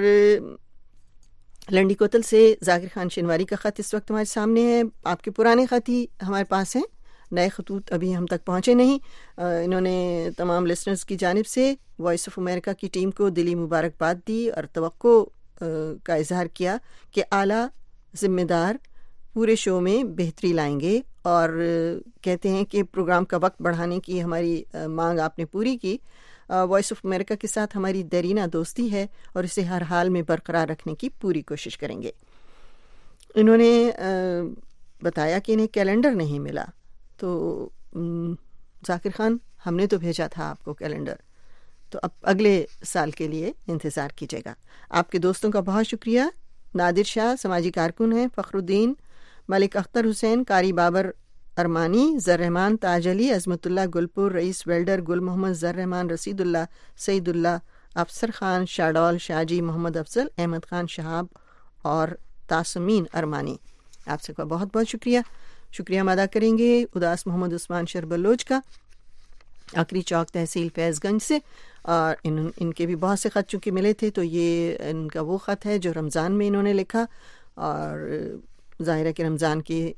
لنڈی کوتل سے ذاکر خان شنواری کا خط اس وقت ہمارے سامنے ہے. آپ کے پرانے خط ہی ہمارے پاس ہیں, نئے خطوط ابھی ہم تک پہنچے نہیں. انہوں نے تمام لسنرز کی جانب سے وائس آف امریکہ کی ٹیم کو دلی مبارکباد دی اور توقع کا اظہار کیا کہ اعلیٰ ذمہ دار پورے شو میں بہتری لائیں گے, اور کہتے ہیں کہ پروگرام کا وقت بڑھانے کی ہماری مانگ آپ نے پوری کی. وائس آف امریکہ کے ساتھ ہماری دیرینہ دوستی ہے اور اسے ہر حال میں برقرار رکھنے کی پوری کوشش کریں گے. انہوں نے بتایا کہ انہیں کیلنڈر نہیں ملا. تو ذاکر خان, ہم نے تو بھیجا تھا آپ کو کیلنڈر, تو اب اگلے سال کے لیے انتظار کیجیے گا. آپ کے دوستوں کا بہت شکریہ. نادر شاہ سماجی کارکن ہیں, فخر الدین, ملک اختر حسین, قاری بابر ارمانی, زر رحمان, تاج علی, عظمت اللہ گلپور, رئیس ویلڈر, گل محمد, زر رحمان, رسید اللہ, سعید اللہ, افسر خان, شاڈول, شاجی, محمد افضل, احمد خان شہاب اور تاسمین ارمانی. آپ سب کا بہت بہت شکریہ. شکریہ ہم ادا کریں گے اداس محمد عثمان شربلوچ کا, آخری چوک تحصیل فیض گنج سے. اور ان ان کے بھی بہت سے خط چونکہ ملے تھے, تو یہ ان کا وہ خط ہے جو رمضان میں انہوں نے لکھا, اور ظاہر ہے کہ رمضان کے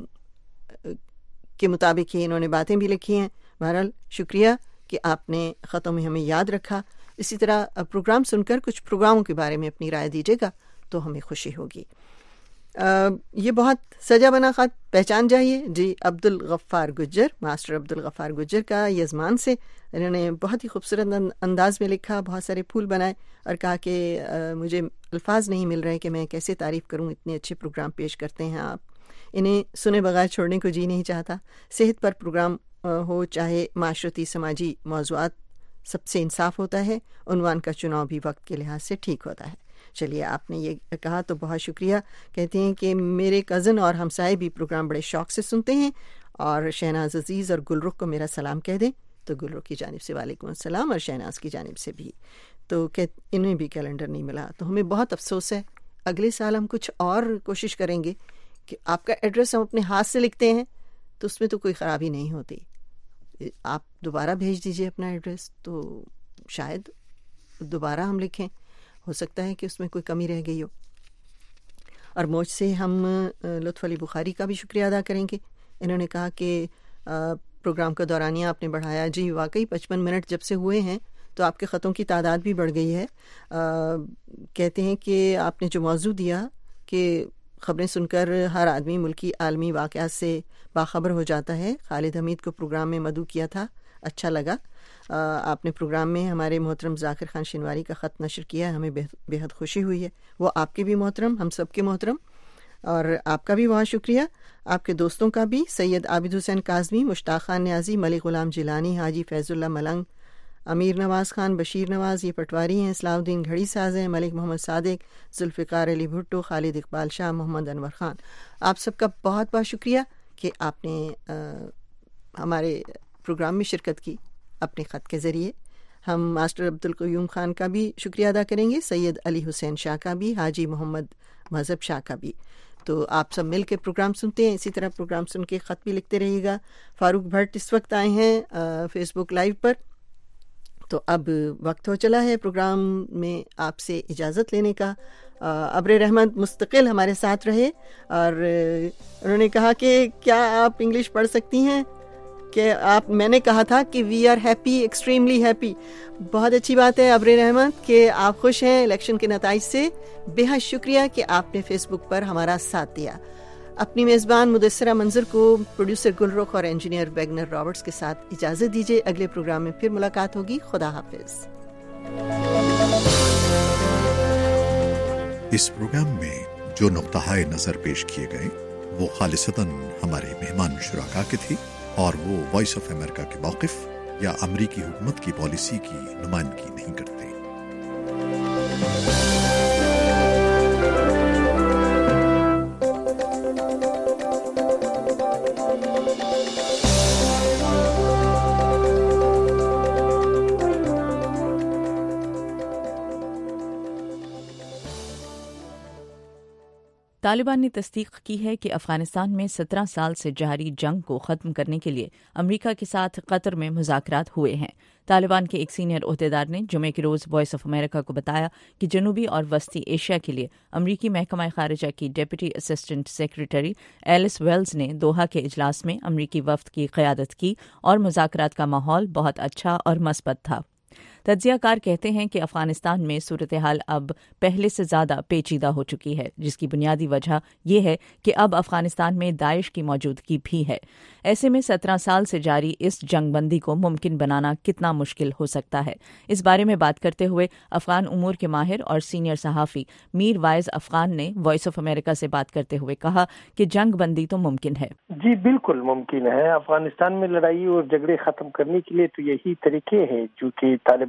کے مطابق ہی انہوں نے باتیں بھی لکھی ہیں. بہرحال شکریہ کہ آپ نے خطوں میں ہمیں یاد رکھا. اسی طرح پروگرام سن کر کچھ پروگراموں کے بارے میں اپنی رائے دیجیے گا تو ہمیں خوشی ہوگی. یہ بہت سجا بنا خط پہچان جائیے جی, عبد الغفار گجر, ماسٹر عبد الغفار گجر کا یزمان سے. انہوں نے بہت ہی خوبصورت انداز میں لکھا, بہت سارے پھول بنائے اور کہا کہ مجھے الفاظ نہیں مل رہے کہ میں کیسے تعریف کروں, اتنے اچھے پروگرام پیش کرتے ہیں آپ, انہیں سنے بغیر چھوڑنے کو جی نہیں چاہتا. صحت پر پروگرام ہو چاہے معاشرتی سماجی موضوعات, سب سے انصاف ہوتا ہے. عنوان کا چناؤ بھی وقت کے لحاظ سے ٹھیک ہوتا ہے. چلیے, آپ نے یہ کہا تو بہت شکریہ. کہتے ہیں کہ میرے کزن اور ہمسائے بھی پروگرام بڑے شوق سے سنتے ہیں, اور شہناز عزیز اور گلرخ کو میرا سلام کہہ دیں. تو گلرخ کی جانب سے وعلیکم السلام, اور شہناز کی جانب سے بھی. تو کہ انہیں بھی کیلنڈر نہیں ملا, تو ہمیں بہت افسوس ہے. اگلے سال ہم کچھ اور کوشش کریں گے کہ آپ کا ایڈریس ہم اپنے ہاتھ سے لکھتے ہیں تو اس میں تو کوئی خرابی نہیں ہوتی. آپ دوبارہ بھیج دیجئے اپنا ایڈریس, تو شاید دوبارہ ہم لکھیں, ہو سکتا ہے کہ اس میں کوئی کمی رہ گئی ہو. اور موج سے ہم لطف علی بخاری کا بھی شکریہ ادا کریں گے. انہوں نے کہا کہ پروگرام کا دورانیہ آپ نے بڑھایا. جی واقعی پچپن منٹ جب سے ہوئے ہیں تو آپ کے خطوں کی تعداد بھی بڑھ گئی ہے. کہتے ہیں کہ آپ نے جو موضوع دیا کہ خبریں سن کر ہر آدمی ملکی عالمی واقعات سے باخبر ہو جاتا ہے, خالد حمید کو پروگرام میں مدعو کیا تھا, اچھا لگا. آپ نے پروگرام میں ہمارے محترم ذاکر خان شنواری کا خط نشر کیا ہے, ہمیں بے حد خوشی ہوئی ہے. وہ آپ کے بھی محترم, ہم سب کے محترم, اور آپ کا بھی بہت شکریہ. آپ کے دوستوں کا بھی, سید عابد حسین کاظمی, مشتاق خان نیازی, ملک غلام جیلانی, حاجی فیض اللہ ملنگ, امیر نواز خان, بشیر نواز, یہ پٹواری ہیں, اصلاح الدین گھڑی ساز ہیں, ملک محمد صادق, ذوالفقار علی بھٹو, خالد اقبال شاہ, محمد انور خان. آپ سب کا بہت بہت شکریہ کہ آپ نے ہمارے پروگرام میں شرکت کی اپنے خط کے ذریعے. ہم ماسٹر عبد القیوم خان کا بھی شکریہ ادا کریں گے, سید علی حسین شاہ کا بھی, حاجی محمد مذہب شاہ کا بھی. تو آپ سب مل کے پروگرام سنتے ہیں, اسی طرح پروگرام سن کے خط بھی لکھتے رہیے گا. فاروق بھٹ اس وقت آئے ہیں فیس بک لائیو پر. تو اب وقت ہو چلا ہے پروگرام میں آپ سے اجازت لینے کا. ابر رحمت مستقل ہمارے ساتھ رہے, اور انہوں نے کہا کہ کیا آپ انگلش پڑھ سکتی ہیں, کہ آپ, میں نے کہا تھا کہ we are happy, extremely happy. بہت اچھی بات ہے ابر رحمت کہ آپ خوش ہیں الیکشن کے نتائج سے. بے حد شکریہ کہ آپ نے فیس بک پر ہمارا ساتھ دیا. اپنی میزبان مدثرہ منظر کو, پروڈیوسر گلرخ اور انجینئر ویگنر رابرٹس کے ساتھ اجازت دیجیے. اگلے پروگرام میں پھر ملاقات ہوگی. خدا حافظ. اس پروگرام میں جو نقطۂ نظر پیش کیے گئے وہ خالصتاً ہمارے مہمان شرکا کے تھے اور وہ وائس آف امریکہ کے موقف یا امریکی حکومت کی پالیسی کی نمائندگی نہیں کرتے۔ طالبان نے تصدیق کی ہے کہ افغانستان میں سترہ سال سے جاری جنگ کو ختم کرنے کے لیے امریکہ کے ساتھ قطر میں مذاکرات ہوئے ہیں۔ طالبان کے ایک سینئر عہدیدار نے جمعے کے روز وائس آف امریکہ کو بتایا کہ جنوبی اور وسطی ایشیا کے لیے امریکی محکمہ خارجہ کی deputy assistant secretary Alice Wells نے دوحہ کے اجلاس میں امریکی وفد کی قیادت کی اور مذاکرات کا ماحول بہت اچھا اور مثبت تھا۔ تجزیہ کار کہتے ہیں کہ افغانستان میں صورتحال اب پہلے سے زیادہ پیچیدہ ہو چکی ہے، جس کی بنیادی وجہ یہ ہے کہ اب افغانستان میں داعش کی موجودگی بھی ہے۔ ایسے میں سترہ سال سے جاری اس جنگ بندی کو ممکن بنانا کتنا مشکل ہو سکتا ہے، اس بارے میں بات کرتے ہوئے افغان امور کے ماہر اور سینئر صحافی میر وائز افغان نے وائس آف امریکہ سے بات کرتے ہوئے کہا کہ جنگ بندی تو ممکن ہے۔ جی بالکل ممکن ہے۔ افغانستان میں لڑائی اور جھگڑے ختم کرنے کے لیے تو یہی طریقے ہیں جو کہ طالبان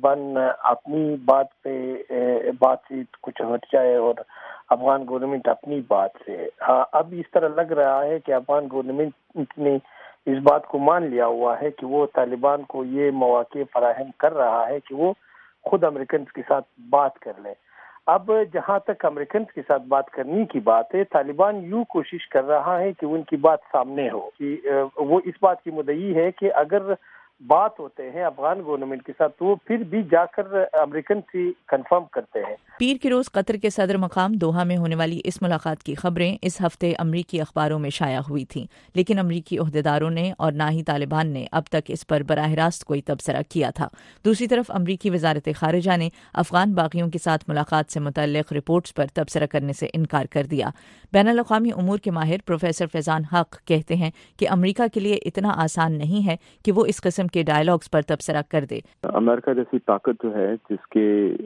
اپنی بات پہ بات سے کچھ ہٹ جائے اور افغان گورنمنٹ اپنی بات سے۔ اب اس طرح لگ رہا ہے کہ افغان گورنمنٹ نے اس بات کو مان لیا ہوا ہے کہ وہ طالبان کو یہ مواقع فراہم کر رہا ہے کہ وہ خود امریکن کے ساتھ بات کر لیں۔ اب جہاں تک امریکن کے ساتھ بات کرنے کی بات ہے، طالبان یوں کوشش کر رہا ہے کہ ان کی بات سامنے ہو، کہ وہ اس بات کی مدعی ہے کہ اگر بات ہوتے ہیں افغان گورنمنٹ کے ساتھ تو وہ پھر بھی جا کر امریکن سے کنفرم کرتے ہیں۔ پیر کے روز قطر کے صدر مقام دوحہ میں ہونے والی اس ملاقات کی خبریں اس ہفتے امریکی اخباروں میں شائع ہوئی تھیں، لیکن امریکی عہدیداروں نے اور نہ ہی طالبان نے اب تک اس پر براہ راست کوئی تبصرہ کیا تھا۔ دوسری طرف امریکی وزارت خارجہ نے افغان باغیوں کے ساتھ ملاقات سے متعلق رپورٹس پر تبصرہ کرنے سے انکار کر دیا۔ بین الاقوامی امور کے ماہر پروفیسر فیضان حق کہتے ہیں کہ امریکہ کے لیے اتنا آسان نہیں ہے کہ وہ اس قسم کے ڈائیلاگز پر تبصرہ کر دے۔ امریکہ جیسی طاقت جو ہے جس کے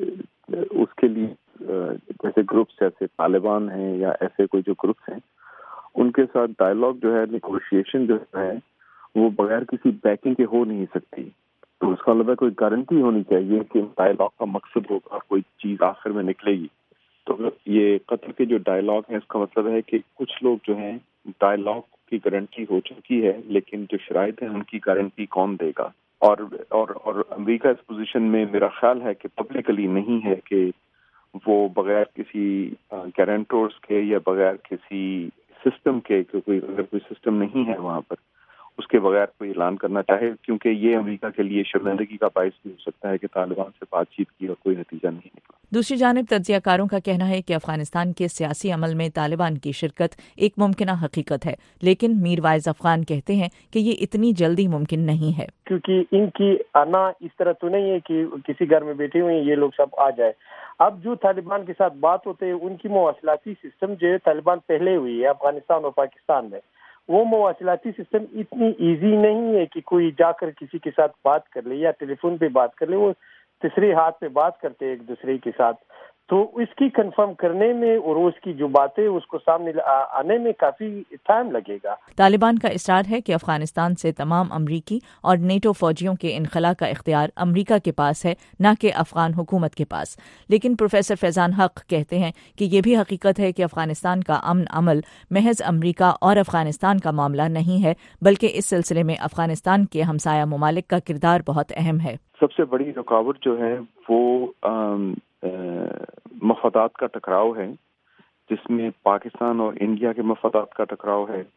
اس کے لیے جیسے گروپس جیسے طالبان ہیں یا ایسے کوئی جو گروپس ہیں ان کے ساتھ ڈائیلاگ جو ہے نیگوشیشن جو ہے وہ بغیر کسی بیکنگ کے ہو نہیں سکتی، تو اس کا مطلب کوئی گارنٹی ہونی چاہیے کہ ڈائیلاگ کا مقصد ہوگا، کوئی چیز آخر میں نکلے گی۔ تو یہ قطر کے جو ڈائیلاگ ہیں اس کا مطلب ہے کہ کچھ لوگ جو ہیں ڈائیلاگ کی گارنٹی ہو چکی ہے، لیکن جو شرائط ہیں ان کی گارنٹی کون دے گا؟ اور اور اور امریکہ اس پوزیشن میں میرا خیال ہے کہ پبلکلی نہیں ہے کہ وہ بغیر کسی گارنٹورز کے یا بغیر کسی سسٹم کے، کوئی اگر کوئی سسٹم نہیں ہے وہاں پر، اس کے بغیر کوئی اعلان کرنا چاہے، کیونکہ یہ امریکہ کے لیے شرمندگی کا باعث بھی ہو سکتا ہے کہ طالبان سے بات چیت کی اور کوئی نتیجہ نہیں نکلا۔ دوسری جانب تجزیہ کاروں کا کہنا ہے کہ افغانستان کے سیاسی عمل میں طالبان کی شرکت ایک ممکنہ حقیقت ہے، لیکن میر وائز افغان کہتے ہیں کہ یہ اتنی جلدی ممکن نہیں ہے، کیونکہ ان کی آنا اس طرح تو نہیں ہے کہ کسی گھر میں بیٹھے ہوئے ہیں یہ لوگ سب آ جائے۔ اب جو طالبان کے ساتھ بات ہوتے ہیں ان کی مواصلاتی سسٹم جو ہے طالبان پہلے ہوئی ہے افغانستان اور پاکستان میں، وہ مواصلاتی سسٹم اتنی ایزی نہیں ہے کہ کوئی جا کر کسی کے ساتھ بات کر لے یا ٹیلی فون پہ بات کر لے، وہ تیسرے ہاتھ پہ بات کرتے ایک دوسرے کے ساتھ، تو اس کی کنفرم کرنے میں اور اس کی جو باتیں اس کو سامنے آنے میں کافی ٹائم لگے گا۔ طالبان کا اصرار ہے کہ افغانستان سے تمام امریکی اور نیٹو فوجیوں کے انخلاء کا اختیار امریکہ کے پاس ہے، نہ کہ افغان حکومت کے پاس، لیکن پروفیسر فیضان حق کہتے ہیں کہ یہ بھی حقیقت ہے کہ افغانستان کا امن عمل محض امریکہ اور افغانستان کا معاملہ نہیں ہے، بلکہ اس سلسلے میں افغانستان کے ہمسایہ ممالک کا کردار بہت اہم ہے۔ سب سے بڑی رکاوٹ جو ہے وہ مفادات کا ٹکراؤ ہے، جس میں پاکستان اور انڈیا کے مفادات کا ٹکراؤ ہے،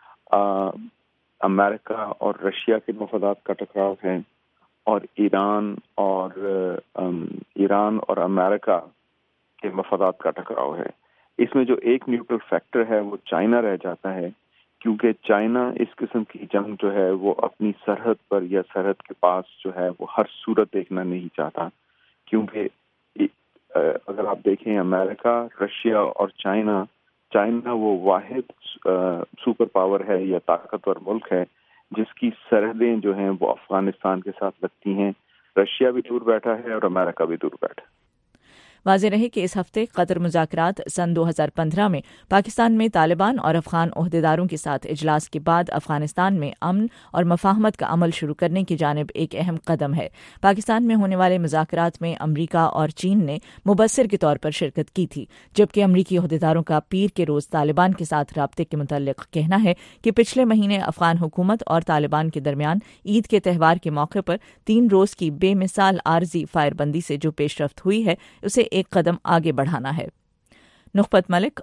امریکہ اور رشیا کے مفادات کا ٹکراؤ ہے، اور ایران اور ایران اور امریکہ کے مفادات کا ٹکراؤ ہے۔ اس میں جو ایک نیوٹرل فیکٹر ہے وہ چائنا رہ جاتا ہے، کیونکہ چائنا اس قسم کی جنگ جو ہے وہ اپنی سرحد پر یا سرحد کے پاس جو ہے وہ ہر صورت دیکھنا نہیں چاہتا، کیونکہ اگر آپ دیکھیں امریکہ، رشیا اور چائنا چائنا وہ واحد سپر پاور ہے یا طاقتور ملک ہے جس کی سرحدیں جو ہیں وہ افغانستان کے ساتھ لگتی ہیں۔ رشیا بھی دور بیٹھا ہے اور امریکہ بھی دور بیٹھا ہے۔ واضح رہے کہ اس ہفتے قطر مذاکرات سن دو ہزار پندرہ میں پاکستان میں طالبان اور افغان عہدیداروں کے ساتھ اجلاس کے بعد افغانستان میں امن اور مفاہمت کا عمل شروع کرنے کی جانب ایک اہم قدم ہے۔ پاکستان میں ہونے والے مذاکرات میں امریکہ اور چین نے مبصر کے طور پر شرکت کی تھی، جبکہ امریکی عہدیداروں کا پیر کے روز طالبان کے ساتھ رابطے کے متعلق کہنا ہے کہ پچھلے مہینے افغان حکومت اور طالبان کے درمیان عید کے تہوار کے موقع پر تین روز کی بے مثال عارضی فائر بندی سے جو پیش رفت ہوئی ہے اسے ایک قدم آگے بڑھانا ہے۔ نخبت ملک